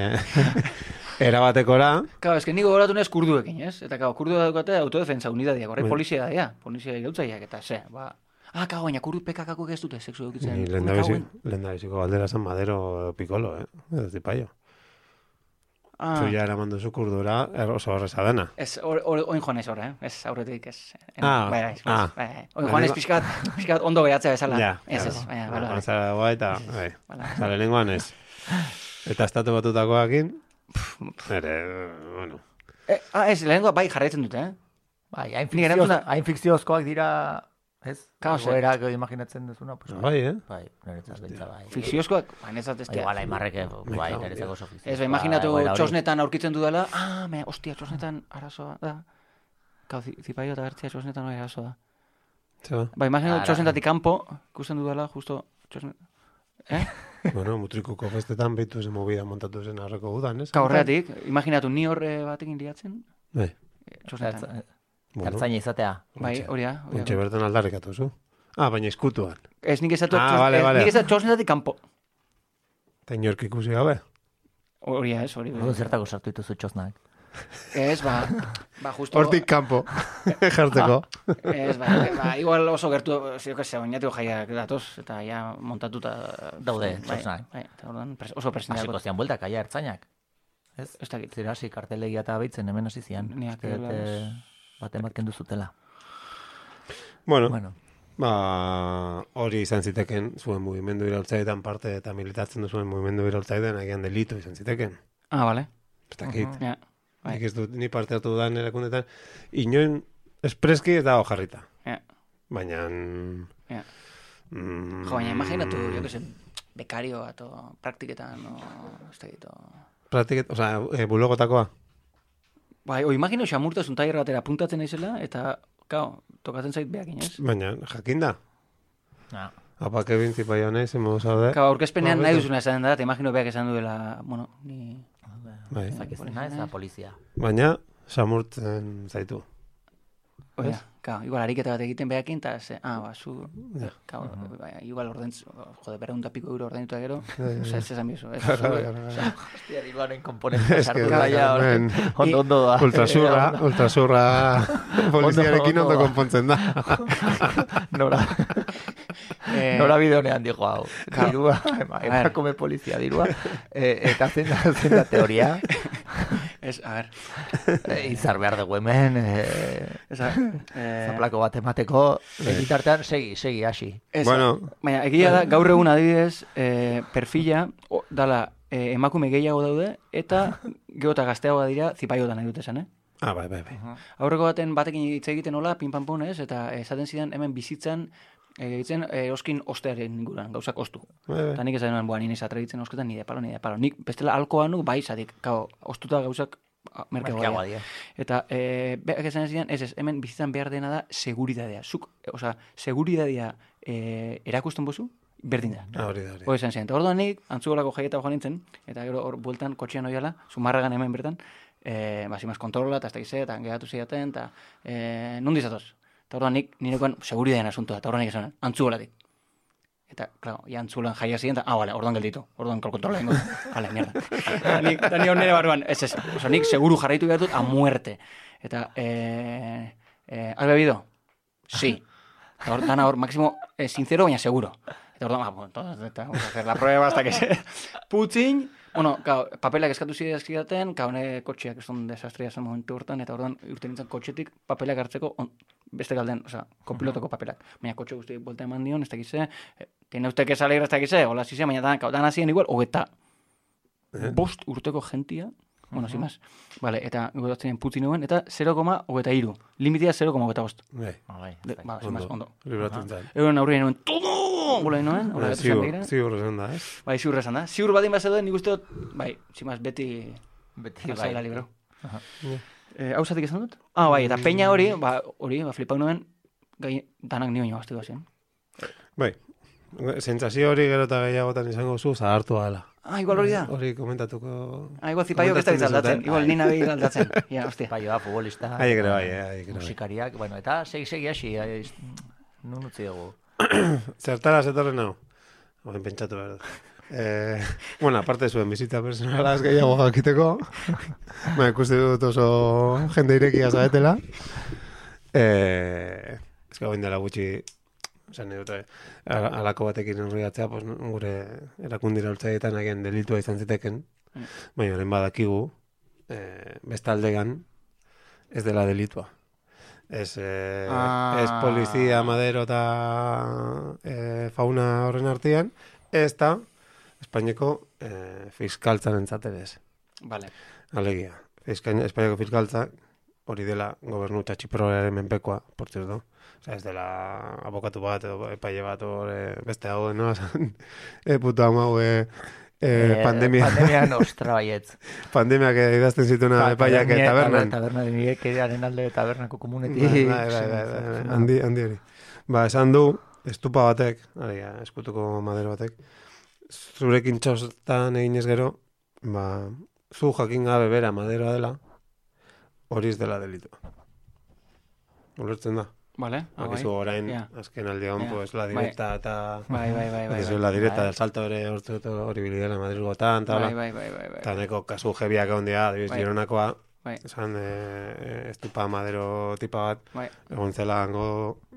[SPEAKER 3] erabatekora.
[SPEAKER 5] Claro, es que niko goratu nez kurduekin, ez? Eta, claro, kurdu daukate autodefensa unidadiak, horrek polizia daia, polizia gautzaiak, eta ze, ba... Claro, baina kurdu pekakako ez dute, sexu eukitzen.
[SPEAKER 3] Lehendabiziko galdera San Madero Piccolo, ez dipaio. Zuia eraman duzu kurdura, oso horreza dena.
[SPEAKER 5] Ez, oin joan ez horre, ez, aurretik ez. Oin joan ez pixkat ondo behatzea bezala. Ez, bale.
[SPEAKER 3] Eta, zale lenguan ez. Eta estatu batutakoakin, bueno.
[SPEAKER 5] Ez, lehenengoa bai jarraitzen dute,
[SPEAKER 6] Bai, hain fikziozkoak dira, ez? Goerak imaginatzen duzuna.
[SPEAKER 3] Bai,
[SPEAKER 6] Bai, niretzat bentsa bai.
[SPEAKER 5] Fikziozkoak, niretzat ez.
[SPEAKER 6] Igual, aimarreke, bai, niretzako oso fikziozkoa.
[SPEAKER 5] Ez, imaginatu txosnetan aurkitzen dudala, hostia, txosnetan arazoa da. Kau, zipaio eta bertzia txosnetan hori arazoa da. Ba, imaginatu txosnetatik kanpo, ikusten dudala, justo txosnetan.
[SPEAKER 3] Bueno, mutrikuko festetan behitu zen movida montatu zen aurreko udan, ez?
[SPEAKER 5] Horregatik, imaginatu ni horre batekin liatzen.
[SPEAKER 3] Bai.
[SPEAKER 5] Txosnetan.
[SPEAKER 6] Ertzaina izatea.
[SPEAKER 5] Bai, hori da.
[SPEAKER 3] Ontxe bertan aldarrikatu zu. Baina izkutuan.
[SPEAKER 5] Ez nik ezatu txosnetatik kanpo.
[SPEAKER 3] Eta inork ikusi gabe?
[SPEAKER 5] Hori ez, hori.
[SPEAKER 6] Zertako sartu dituzu txosnak.
[SPEAKER 5] Ez, ba, justo...
[SPEAKER 3] Hortik kanpo, jartzeko.
[SPEAKER 5] Ez, ba, igual oso gertu, oinatiko jaiak datoz, eta ja montatuta...
[SPEAKER 6] Daude, txosnak.
[SPEAKER 5] Bai, eta ordan oso presenteako.
[SPEAKER 6] Hasiko zian bueltak, aia ertzainak.
[SPEAKER 5] Ez dakit.
[SPEAKER 6] Zira hasi kartelegia eta baitzen hemen hasi zian. Baten bat kendu zutela.
[SPEAKER 3] Bueno. Hori izan ziteken zuen mugimendu iraultzaidan parte eta militatzen du zuen mugimendu iraultzaidan agian delitu izan ziteken.
[SPEAKER 5] Vale.
[SPEAKER 3] Ez dakit. Nik ez dut, ni parte hartu dudan erakundetan, inoen espreski ez dago jarrita. Baina...
[SPEAKER 5] baina imaginatu, jo que zen, bekario ato praktiketan, ez dakit.
[SPEAKER 3] Bulogotakoa?
[SPEAKER 5] Bai, imagino xamurtasun tailer batera puntatzen naizela, eta, kao, tokatzen zait behakin, ez?
[SPEAKER 3] Baina, jakinda? Apak ebin zipaio nahi, zemo zaude?
[SPEAKER 5] Kao, aurkezpenean nahi duzuna esan da, eta imagino behak esan duela, bueno, ni...
[SPEAKER 6] Zakizena ez da polizia.
[SPEAKER 3] Baina, xamurtzen zaitu.
[SPEAKER 5] Oia, kao, igual ariketa bat egiten behakin, eta ze, zu, kao, igual ordentzu, jode, €100 piko ordenuta gero, ez esan bizu, ez zu,
[SPEAKER 6] hostia, diruaren komponente sartu daia, ondo da.
[SPEAKER 3] Ultrasurra poliziarekin ondo konpontzen da.
[SPEAKER 6] Nora bideonean dijo hau, dirua, emakome polizia dirua, eta zen da teoria.
[SPEAKER 5] Ez, a ver.
[SPEAKER 6] Izar behar dugu hemen, zaplako bat emateko, egitartean, segi, hasi.
[SPEAKER 5] Baina, egia da, gaur egun adibidez, perfila, dala, emakume gehiago daude, eta geota gazteagoa dira zipaiotan nahi dut esan,
[SPEAKER 3] Bai.
[SPEAKER 5] Aurreko batekin hitz egiten hola, pinpanpun eta esaten zidan hemen bizitzan egitzen oskin ostearen inguruan, gauzak ostu. Eta nik esan nuen, nire zatreditzen osketan nire palo. Nik bestela alkoa nuk bai zadik, ostuta gauzak merkeagoa dira. Eta behar esan zidan, ez, hemen bizitzan behar dena da seguridadea. Seguridadea erakusten bozu, berdin da.
[SPEAKER 3] Hori.
[SPEAKER 5] Hori esan zidan. Eta orduan nik, antzugolako jaieta joan nintzen, eta gero hor bueltan kotxean oiala, zumarragan hemen bertan, zimaz kontrola, eta ez da gize, eta gehatu zidaten, eta nondizatoz. Eta orduan nik, nirekoan seguridadean asuntoa, eta orduan nik esan, antzugolatik. Eta, klaro, antzugolan jaia ziren, eta, vale, orduan gelditu, orduan kontrola dengo. Vale, mierda. Eta nik hor nire barruan, ez, oso nik seguru jarraitu behar dut a muerte. Eta, ¿has bebido? Sí. Eta dana hor, máximo, sincero, baina seguro. Eta orduan, bueno, entonces, vamos a hacer la prueba hasta que se... Putzin, bueno, papelak eskatu zidaten, ne kotxeak ez son desastria zen momentu hortan, eta orduan urte nintzen kotxetik papelak hartzeko beste galden, kopilotoko papelak. Baina kotxe guzti buelta eman dion, ez da gize, tiene usted que salir ez da gize, hola zizia, baina dan hazien igual, hogeta bost urteko gentia, bueno, sin más. Vale, eta gotatzen putzi nuen, eta 0,23. Limitea 0,25. Bai, sin más, ondo.
[SPEAKER 3] Libratzen zain.
[SPEAKER 5] Euren aurrien nuen, todo! Gola nuen, hola
[SPEAKER 3] ziur esan da, ez?
[SPEAKER 5] Bai, ziur esan da. Ziur badin bat zeuden, nik uste dut, bai, sin más, beti bai, libro. Hau zatik esan dut? Bai, eta peña hori, flipau nuen, danak nioño gaztu bazien.
[SPEAKER 3] Bai, sentsazio hori gero eta gehiagotan izango zu, zahartu ala.
[SPEAKER 5] Igual hori da.
[SPEAKER 3] Hori komentatuko...
[SPEAKER 5] Igual zipaiok ez da bizaldatzen. Igual nina behi aldatzen. Ja, hostia.
[SPEAKER 6] Paioa, futbolista.
[SPEAKER 3] Haiek ere bai.
[SPEAKER 6] Musikariak, bueno, eta segi hasi, nun utzi dugu.
[SPEAKER 3] Zertara zetorren hau? Oen pentsatu behar dut. Bueno, aparte zuen bizita personalaz gehiago jakiteko. Ikusti dut oso jende irekia zaetela. Ez que dela gutxi... Zan dute, alako batekin enroiatzea, pues, gure erakundira urtzaietan agian delitua izan ziteken, baina horren badakigu, bestaldegan ez dela delitua. Ez polizia, madero eta fauna horren artean, ez da Espainiako fiskaltzaren entzaterez.
[SPEAKER 5] Vale.
[SPEAKER 3] Alegia, Espainiako fiskaltza hori dela gobernu txatxiproaren menpekoa, por cierto. Ez dela abokatu bat, edo epaile bat, beste hau, no? Puto hau, pandemia.
[SPEAKER 6] Pandemian ostra baietz.
[SPEAKER 3] Pandemiak idazten zituna epaileak tabernan.
[SPEAKER 6] Taberna dinirek erearen alde tabernako komunetik.
[SPEAKER 3] Handi hori. Esan du, estupa batek, eskutuko madero batek, zurekin txostan eginez gero, zu jakin gabe bera maderoa dela, hori ez dela delitua. Ulertzen da.
[SPEAKER 5] Vale,
[SPEAKER 3] Bakizu orain, azken aldean, pues, la directa eta...
[SPEAKER 5] Bai.
[SPEAKER 3] La directa del salto hori bilidela Madrilgotan, eta
[SPEAKER 5] bai.
[SPEAKER 3] Eta neko kasu jebiak egon dira, adibiz, Gironakoa, esan estupa madero tipa bat, egon zela hango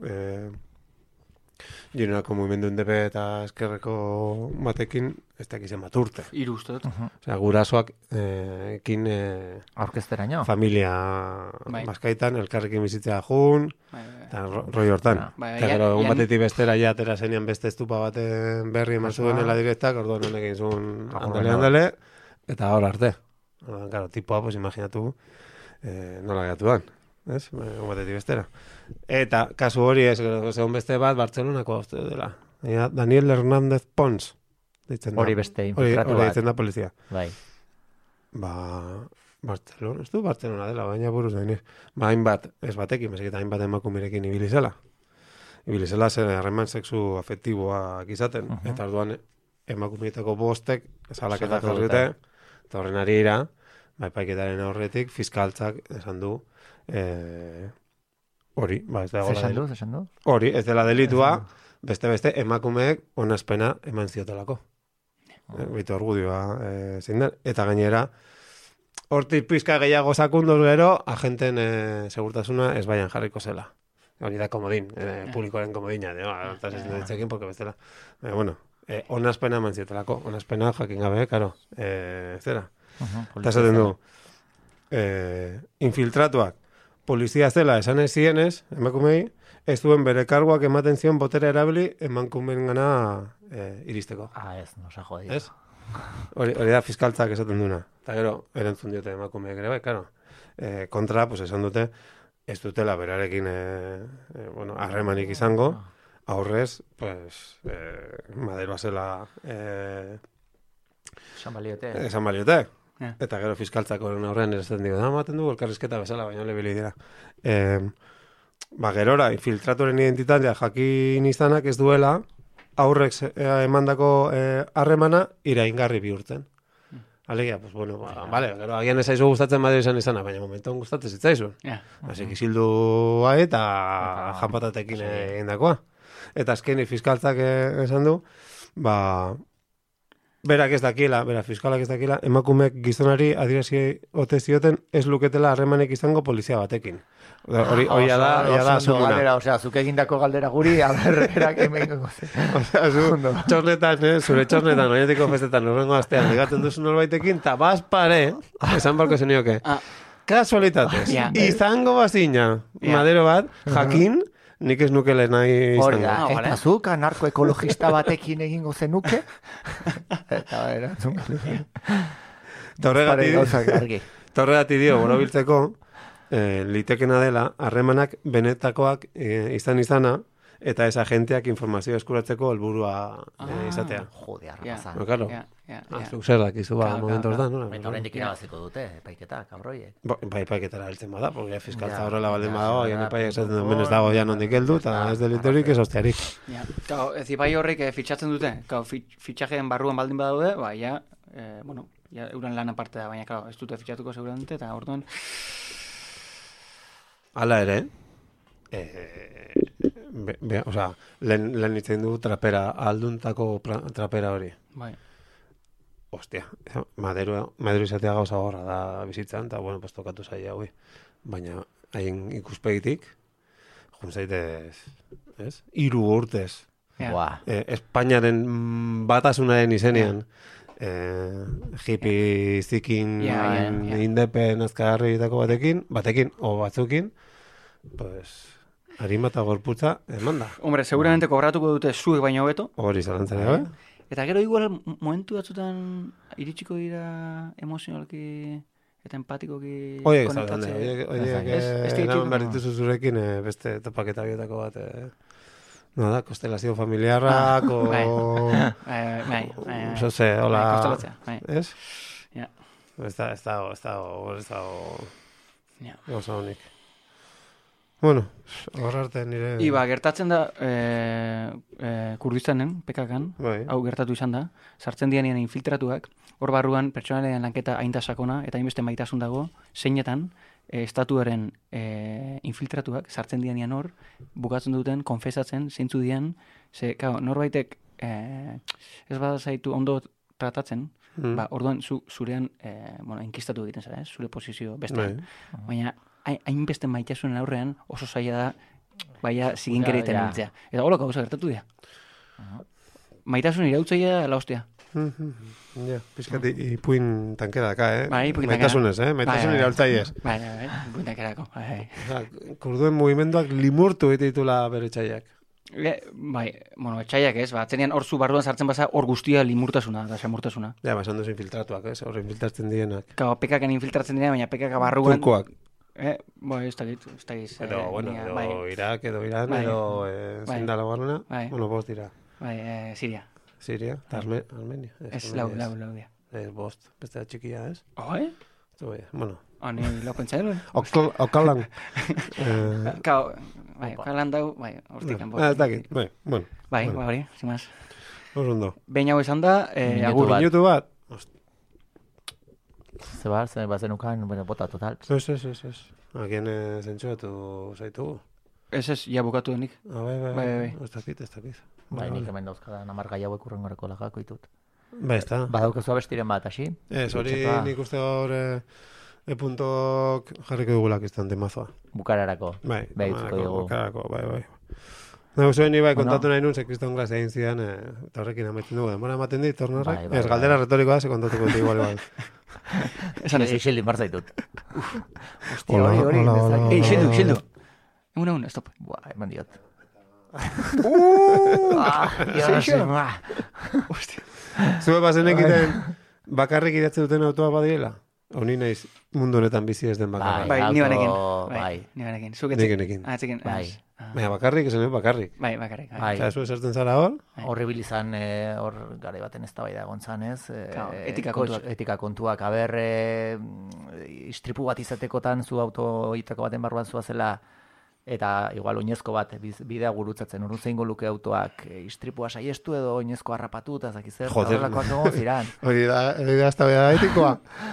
[SPEAKER 3] Gironako mugimendu NDP eta eskerreko batekin, ez dakizen bat urte.
[SPEAKER 5] Hiru uste dut.
[SPEAKER 3] Osea, gurasoak ekin
[SPEAKER 6] aurkezteraino.
[SPEAKER 3] Familia bazkaitan, elkarrekin bizitzea jun, eta roi hortan. Eta gero, egun batetik bestera ja atera zenean beste estupa baten berri eman zuenela direktak, orduan honekin zuen andale, eta hor arte. Claro, tipoa, pues imaginatu nola gatuan. Ez? Egun batetik bestera. Eta, kasu hori ez, segun beste bat, Bartzelonako uste dela. Daniel Hernández Pons.
[SPEAKER 6] Hori beste infiltratu bat.
[SPEAKER 3] Hori ditzen da polizia.
[SPEAKER 6] Bai.
[SPEAKER 3] Bartzelona, ez du Bartzelona dela, baina buruz da inez. Hainbat, ez batekin, bezaketa hainbat emakumirekin ibilizela. Ibilizela zen harreman sexu afektiboak izaten. Eta orduan, emakumietako bostek, salaketa jarrute, eta horren arira, epaiketaren aurretik, fiskaltzak esan du, hori, ez da gola
[SPEAKER 6] esan du?
[SPEAKER 3] Hori, ez dela delitua, beste emakumeek onazpena eman ziotelako. Bitu argudioa zein den. Eta gainera, hortik pizka gehiago sakunduz gero, agenten segurtasuna ez baian jarriko zela. Hori da komodin, publikoaren komodina. Hortaz ez ditzekin, porque bestela. Bueno, onazpena eman ziotelako. Onazpena jakin gabe, karo. Zera. Eta esaten du, infiltratuak polizia zela esan ez zienez, emakumei, ez duen bere karguak ematen zion botere erabili emankumen gana iristeko.
[SPEAKER 6] Ez, nos ha jodido.
[SPEAKER 3] Ez? Hori da fiskaltzak esaten duna. Eta gero, erantzun diote emakumeek ere bai, claro. Kontra, pues esan dute, ez dutela berarekin harremanik izango, aurrez, pues, Maderoa zela
[SPEAKER 6] Esan baliote.
[SPEAKER 5] Yeah.
[SPEAKER 3] Eta gero fiskaltzak horren aurrean esaten digo, ematen dugu elkarrizketa bezala, baina lebili dira. Gerora, infiltratoren identitatea jakin izanak ez duela, aurrek emandako harremana iraingarri bihurtzen. Alegia, pues bueno, vale, gero agian ez aizu gustatzen Madero izana, baina momentuan gustatzen zitzaizun. Asik izildua eta janpatatekin egindakoa. Eta azkeni fiskaltzak esan du, berak ez dakila, fiskalak ez dakila, emakumeek gizonari adierazi ote zioten ez luketela harremanek izango polizia batekin. Hori da asumuna.
[SPEAKER 6] Galdera, osea, zuk egindako galdera guri, erak emengo zen.
[SPEAKER 3] Txornetan, zure txornetan, oinetiko festetan, horrengo astean, ligatzen duzu norbaitekin, eta pare, esan barko zenioke. Kasualitatez, izango bazina, Madero bat, jakin, nik ez nukele nahi izango.
[SPEAKER 6] Hori da, eta zuk, narkoekologista batekin egingo zenuke? Eta erantzun.
[SPEAKER 3] Torregati dio, borobiltzeko, litekena dela, harremanak benetakoak izana, eta ez agenteak informazio eskuratzeko helburua izatea.
[SPEAKER 6] Jode, arrapazan.
[SPEAKER 3] Claro. Zuk zer dakizu momentu hortan, no?
[SPEAKER 6] Baina horrendik irabaziko dute, epaiketa, kabroiek.
[SPEAKER 3] Epaiketara heltzen bada, porque fiskaltza horrela baldin badago, agian epaiek esaten duen menez dago ja nondik heldu, eta ez delitorik ez hostiarik.
[SPEAKER 5] Ez ipai horrek fitxatzen dute, fitxajeen barruan baldin badaude, euren lan aparte da, baina ez dute fitxatuko seguramente, eta orduan...
[SPEAKER 3] Hala ere, lehen itzen du trapera, alduntako trapera hori.
[SPEAKER 5] Bai.
[SPEAKER 3] Ostia, Madero izatea gauza horra da bizitzan, eta bueno, pues tokatu zaila hoi. Baina, haien ikuspegitik, junzaitez, ez? 3 urtez. Espainiaren batasunaren izenean, hippie zikin indepen azkarri batekin, o batzukin, pues, harima eta gorputza eman da.
[SPEAKER 5] Hombre, seguramente kobratuko dute zuek baino hobeto.
[SPEAKER 3] Hori zalantzan ere,
[SPEAKER 5] Eta gero igual momentu batzutan iritsiko dira emozionalki eta empatikoki konektatzea.
[SPEAKER 3] Oiek, eraman behar dituzu zurekin beste topaketa biotako bat, nada, konstelazio familiarrak, Zose, hola...
[SPEAKER 5] Kostelatzea,
[SPEAKER 3] Ez?
[SPEAKER 5] Ja.
[SPEAKER 3] Ez da gauza honik. Bueno, horrarte nire...
[SPEAKER 5] Gertatzen da Kurdistanen, PKK-an, hau gertatu izan da, sartzen dianean infiltratuak, hor barruan pertsonalean lanketa hainda sakona, eta hainbeste maitasun dago, zeinetan, estatuaren infiltratuak, sartzen dianean hor, bukatzen duten, konfesatzen, zeintzu dian, norbaitek ez bada zaitu ondo tratatzen, orduan zurean inkistatu egiten zara, zure posizio bestean. Baina, hainbeste maitasunen aurrean oso zaila da, ziginkera iten nintzea. Eta hola gauza gertatu dira. Maitasun irautzaia la hostia.
[SPEAKER 3] Ja, pizkat ipuin tankera daka,
[SPEAKER 5] ipuin tankera.
[SPEAKER 3] Maitasunez, maitasun iraultzaiez.
[SPEAKER 5] Ipuin tankerako.
[SPEAKER 3] Kurduen mugimenduak limurtu ditula bere txaiak.
[SPEAKER 5] Etxaiak ez, atzenean hor zu barruan sartzen baza, hor guztia limurtasuna, da samurtasuna.
[SPEAKER 3] Ja, esan duzu infiltratuak, ez, hor infiltratzen dienak.
[SPEAKER 5] PKK infiltratzen dira, baina PKK barruan...
[SPEAKER 3] Turkoak.
[SPEAKER 5] Ez dakit.
[SPEAKER 3] Edo Irak, edo Iran, edo zindala barruna. Bost dira.
[SPEAKER 5] Siria.
[SPEAKER 3] Siria, eta Armenia.
[SPEAKER 5] Ez, lau dia.
[SPEAKER 3] Bost, beste da txikia, ez?
[SPEAKER 5] Bueno. Ni lau pentsaelo.
[SPEAKER 3] Okalan.
[SPEAKER 5] Okalan dau, hortikan bost.
[SPEAKER 3] Ez dakit, bueno.
[SPEAKER 5] Hori, zimaz.
[SPEAKER 3] Osondo.
[SPEAKER 5] Behin hau izan da,
[SPEAKER 3] minutu bat.
[SPEAKER 6] Zebar, bazen ukan, bota total.
[SPEAKER 3] Ez. Agien zentsuatu zaitugu.
[SPEAKER 5] Ez, ja bukatu denik.
[SPEAKER 3] Bai. Ez dakit.
[SPEAKER 6] Nik hemen dauzkadan amargai hauek urrengoreko lagako ditut.
[SPEAKER 3] Bai, ez da.
[SPEAKER 6] Badaukezu abestiren bat, hasi?
[SPEAKER 3] Ez, hori nik uste hor puntok jarriko dugulak izan temazoa.
[SPEAKER 6] Bukararako.
[SPEAKER 3] Bai,
[SPEAKER 6] bukararako,
[SPEAKER 3] bai. Nago zuen ni kontatu nahi nun, ze Kriston Glas egin zidan, eta horrekin amaten dugu, demora ematen dit, tornorrek. Ez, galdera retorikoa, ze kontatuko dut igual.
[SPEAKER 6] Esan ez, xildin barzaitut.
[SPEAKER 5] Hostia, hori. Xildu. Una, stop.
[SPEAKER 6] Buah, eman diot.
[SPEAKER 5] Hostia.
[SPEAKER 3] Zue bazen egiten bakarrik idatzen duten autoa badiela? Honi naiz mundu honetan bizi ez den bakarrik.
[SPEAKER 5] Bai, ni banekin.
[SPEAKER 6] Bai.
[SPEAKER 5] Ni banekin.
[SPEAKER 3] Nekin.
[SPEAKER 5] Atzekin.
[SPEAKER 6] Bai.
[SPEAKER 3] Baina bakarrik, esan bakarrik.
[SPEAKER 5] Bai, bakarrik.
[SPEAKER 6] Bai.
[SPEAKER 3] Eta zu esertzen zara hor?
[SPEAKER 6] Horribil izan, hor gare baten eztabaida egon zanez.
[SPEAKER 5] Etika kontuak.
[SPEAKER 6] Aber, istripu bat izatekotan zu autoitako baten barruan zuazela, eta igual oinezko bat bidea gurutzatzen, urun zeingo luke autoak istripua saiestu edo oinezko harrapatu, eta zakizer, horrelakoak egon ziran.
[SPEAKER 3] Hori da eztabaida etikoa?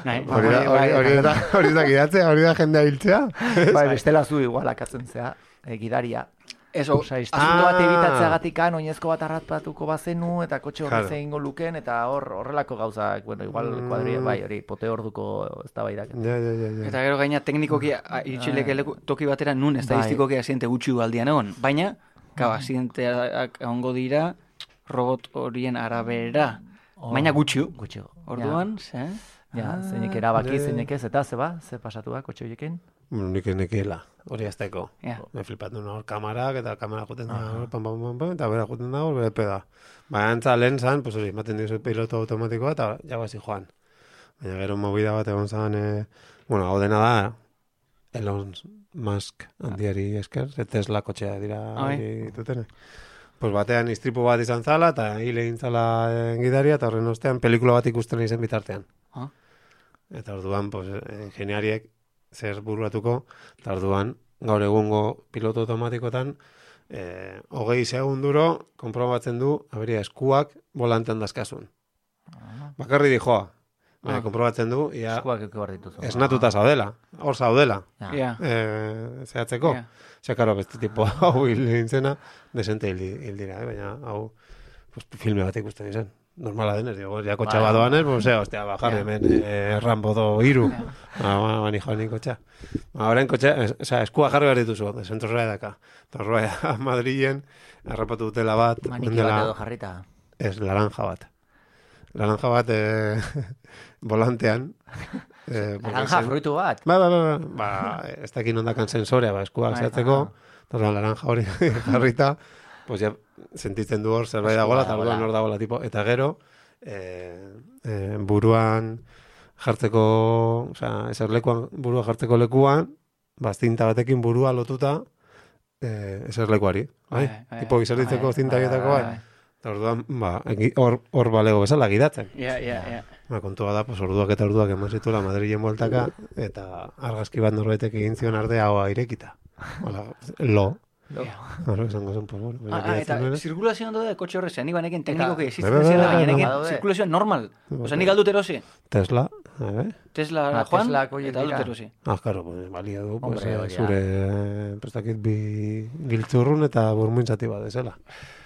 [SPEAKER 3] Hori da gidatzea, hori da jendea hiltzea?
[SPEAKER 6] Bai, bestela zu igual akatzen zea, gidaria.
[SPEAKER 5] Eso.
[SPEAKER 6] Osa, istripu bat ebitatzeagatikan oinezko bat harrapatuko bazenu, eta kotxe horri zeingo lukeen, eta horrelako gauzak, bueno, igual kuadria, bai, hori, pote orduko eztabaidak.
[SPEAKER 3] Ja.
[SPEAKER 5] Eta gero gaina teknikoki iritsileke toki batera nun estadistikoki asiente gutxi aldian egon. Baina, asienteak egongo dira robot horien arabera. Baina gutxi. Orduan, ze?
[SPEAKER 6] Ja, zeinek erabaki, zeinek ez, eta ze pasatu da, kotxe horiekin?
[SPEAKER 3] Nik nekiela, hori azteko. Me flipatu hor kamarak, eta kamera juten da, pam, eta bera juten da, bere peda. Baina antza lehen zan, pues hori, maten dizu piloto automatikoa, eta jabazi joan. Baina gero movida bat egon zan, bueno, hau dena da, Elon Musk handiari esker, Tesla kotxea dira ditutene. Pues batean istripu bat izan zala, eta hile egin zala gidaria, eta horren ostean pelikula bat ikusten izen bitartean. Eta orduan, pues, ingeniariek zer bururatuko, eta orduan, gaur egungo piloto automatikotan, 20 segunduro, konprobatzen du, eskuak volantean dazkasun. Bakarri dijoa. Konprobatzen du,
[SPEAKER 6] eskuak eko behar dituzu.
[SPEAKER 3] Esnatuta zaudela, hor zaudela. Zehatzeko. Karo, beste tipo hau hil dintzena, desente hil dira, baina hau filme bat ikusten izan. Normala denez, digo, ja kotxa bat doanez, hostia, bajarri hemen Rambo do iru. Bani joan kotxa. Horren kotxa, eskua jarri behar dituzu, desentorroa edaka. Torroa Madrilen, harrapatu dutela bat.
[SPEAKER 6] Maniki bat edo jarrita.
[SPEAKER 3] Ez, laranja bat. Laranja bat volantean.
[SPEAKER 6] Laranja fruitu bat?
[SPEAKER 3] Ba, ez dakin ondakan sensorea, eskuak zehatzeko. Laranja hori jarrita. Pues ya sentitzen du hor zerbait dagoela, eta buruan hor dagoela tipo. Eta gero, buruan jartzeko, eserlekuan burua jartzeko lekuan, zinta batekin burua lotuta eserlekuari. Tipo gizarritzeko zinta bietako bai. Eta orduan, hor balego bezala gidatzen. Kontua da, orduak eta orduak eman zituela Madrilen bueltaka, eta argazki bat norbaitek egin zion ardea hoa irekita.
[SPEAKER 5] Eta zirkulazioan da kotxe horrezean, nik banekin teknikoki existitzen zela, baina zirkulazioan normal. Osa, nik aldut erosi.
[SPEAKER 3] Tesla,
[SPEAKER 5] Tesla joan, eta aldut erosi.
[SPEAKER 3] Karo, balia du, zure prestakit bi giltzurrun eta burmuintzati bat ezela.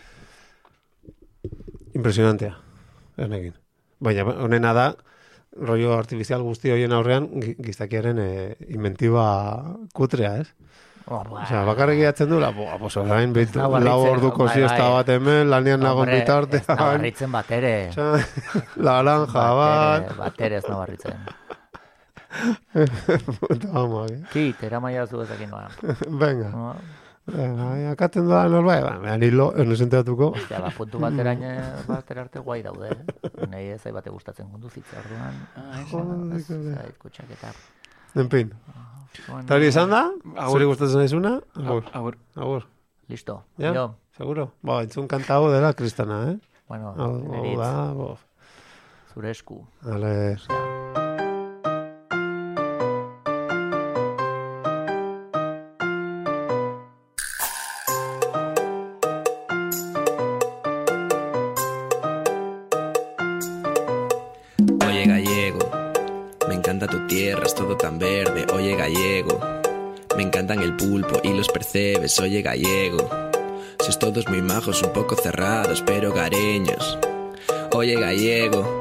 [SPEAKER 3] Impresionantea, ernekin. Baina, honena da, rollo artifizial guzti horien aurrean, gizakiaren inventiba kutrea, ez? Osea, bakarrik jatzen duela, orain lau orduko siesta bat hemen, lanian nagon bitartean.
[SPEAKER 6] Ez nabarritzen bat ere.
[SPEAKER 3] Laranja bat.
[SPEAKER 6] Bat ere ez nabarritzen.
[SPEAKER 3] Puta homoak,
[SPEAKER 6] Kit, eramaia zu ezakin noa.
[SPEAKER 3] Venga. Akaten da norbait, behan hilo, ernesenteatuko.
[SPEAKER 6] Ostia, puntu batera arte guai daude. Nei ez bate gustatzen konduzitza orduan. Zait kutxaketar.
[SPEAKER 3] En fin. Eta hori esan da? Zuri gustatzen zaizuna? Agur.
[SPEAKER 6] Listo.
[SPEAKER 3] Ja? Seguro? Entzun kanta hau dela kristana,
[SPEAKER 6] Bueno,
[SPEAKER 3] neritz.
[SPEAKER 6] Zure esku.
[SPEAKER 3] Ale.
[SPEAKER 7] Oye gallego, me encanta tu tierra, es todo tan verde. Oye gallego, me encantan el pulpo y los percebes. Oye gallego, sois todos muy majos, un poco cerrados, pero gareños. Oye gallego,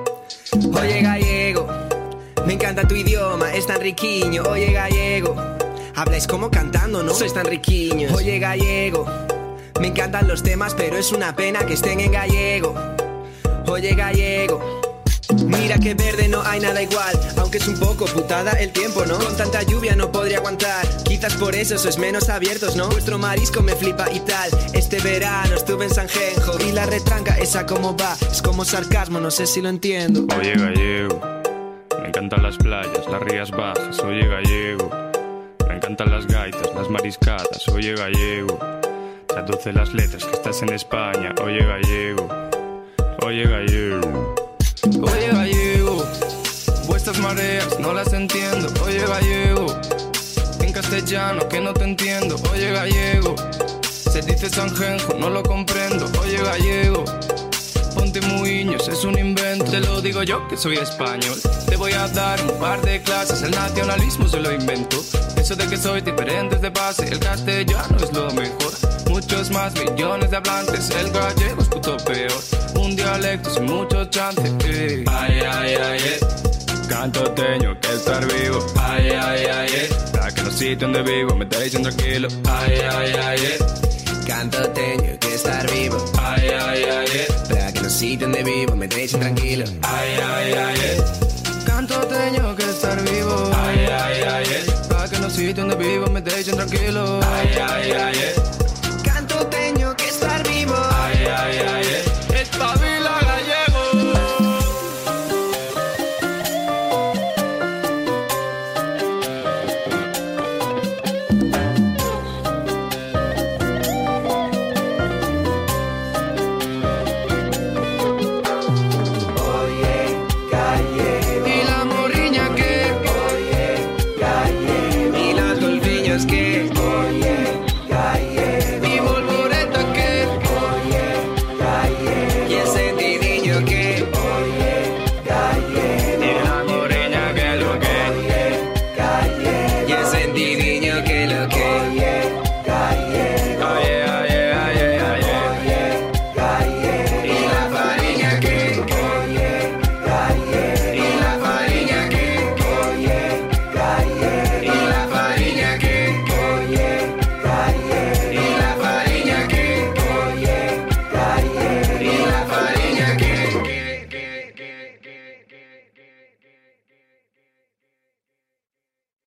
[SPEAKER 7] me encanta tu idioma, es tan riquiño. Oye gallego, habláis como cantando, ¿no? Sois tan riquiños. Oye gallego, me encantan los temas, pero es una pena que estén en gallego. Oye gallego, mi Mira que verde no hay nada igual, aunque es un poco putada el tiempo, ¿no? Con tanta lluvia no podría aguantar, quizás por eso sois menos abiertos, ¿no? Vuestro marisco me flipa y tal. Este verano estuve en Sanjenjo y la retranca esa como va, es como sarcasmo, no sé si lo entiendo.
[SPEAKER 8] Oye gallego, me encantan las playas, las rías bajas, oye gallego. Me encantan las gaitas, las mariscadas, oye gallego. Traduce las letras que estás en España, oye gallego. Oye gallego.
[SPEAKER 9] Oye gallego, vuestras mareas no las entiendo, oye gallego. En castellano que no te entiendo, oye gallego. Se dice Sanjenjo, no lo comprendo, oye gallego. Ponte muiños, es un invento. Te lo digo yo que soy español. Te voy a dar un par de clases. El nacionalismo se lo invento. Eso de que soy diferente de base. El castellano es lo mejor. Muchos más millones de hablantes. El gallego es puto peor. Un dialecto sin mucho chance. Ay, ay, ay,
[SPEAKER 8] Canto teño que estar vivo.
[SPEAKER 9] Ay, ay, ay,
[SPEAKER 8] Para que los sitios donde vivo me dejen tranquilo.
[SPEAKER 9] Ay, ay, ay,
[SPEAKER 7] Canto teño que estar vivo.
[SPEAKER 9] Ay, ay, ay,
[SPEAKER 7] Para que los sitios donde vivo me dejen tranquilo.
[SPEAKER 9] Ay, ay, ay, Canto teño que estar vivo. Ay, ay, ay,
[SPEAKER 7] Para que los sitios donde vivo me dejen tranquilo.
[SPEAKER 9] Ay, ay, ay,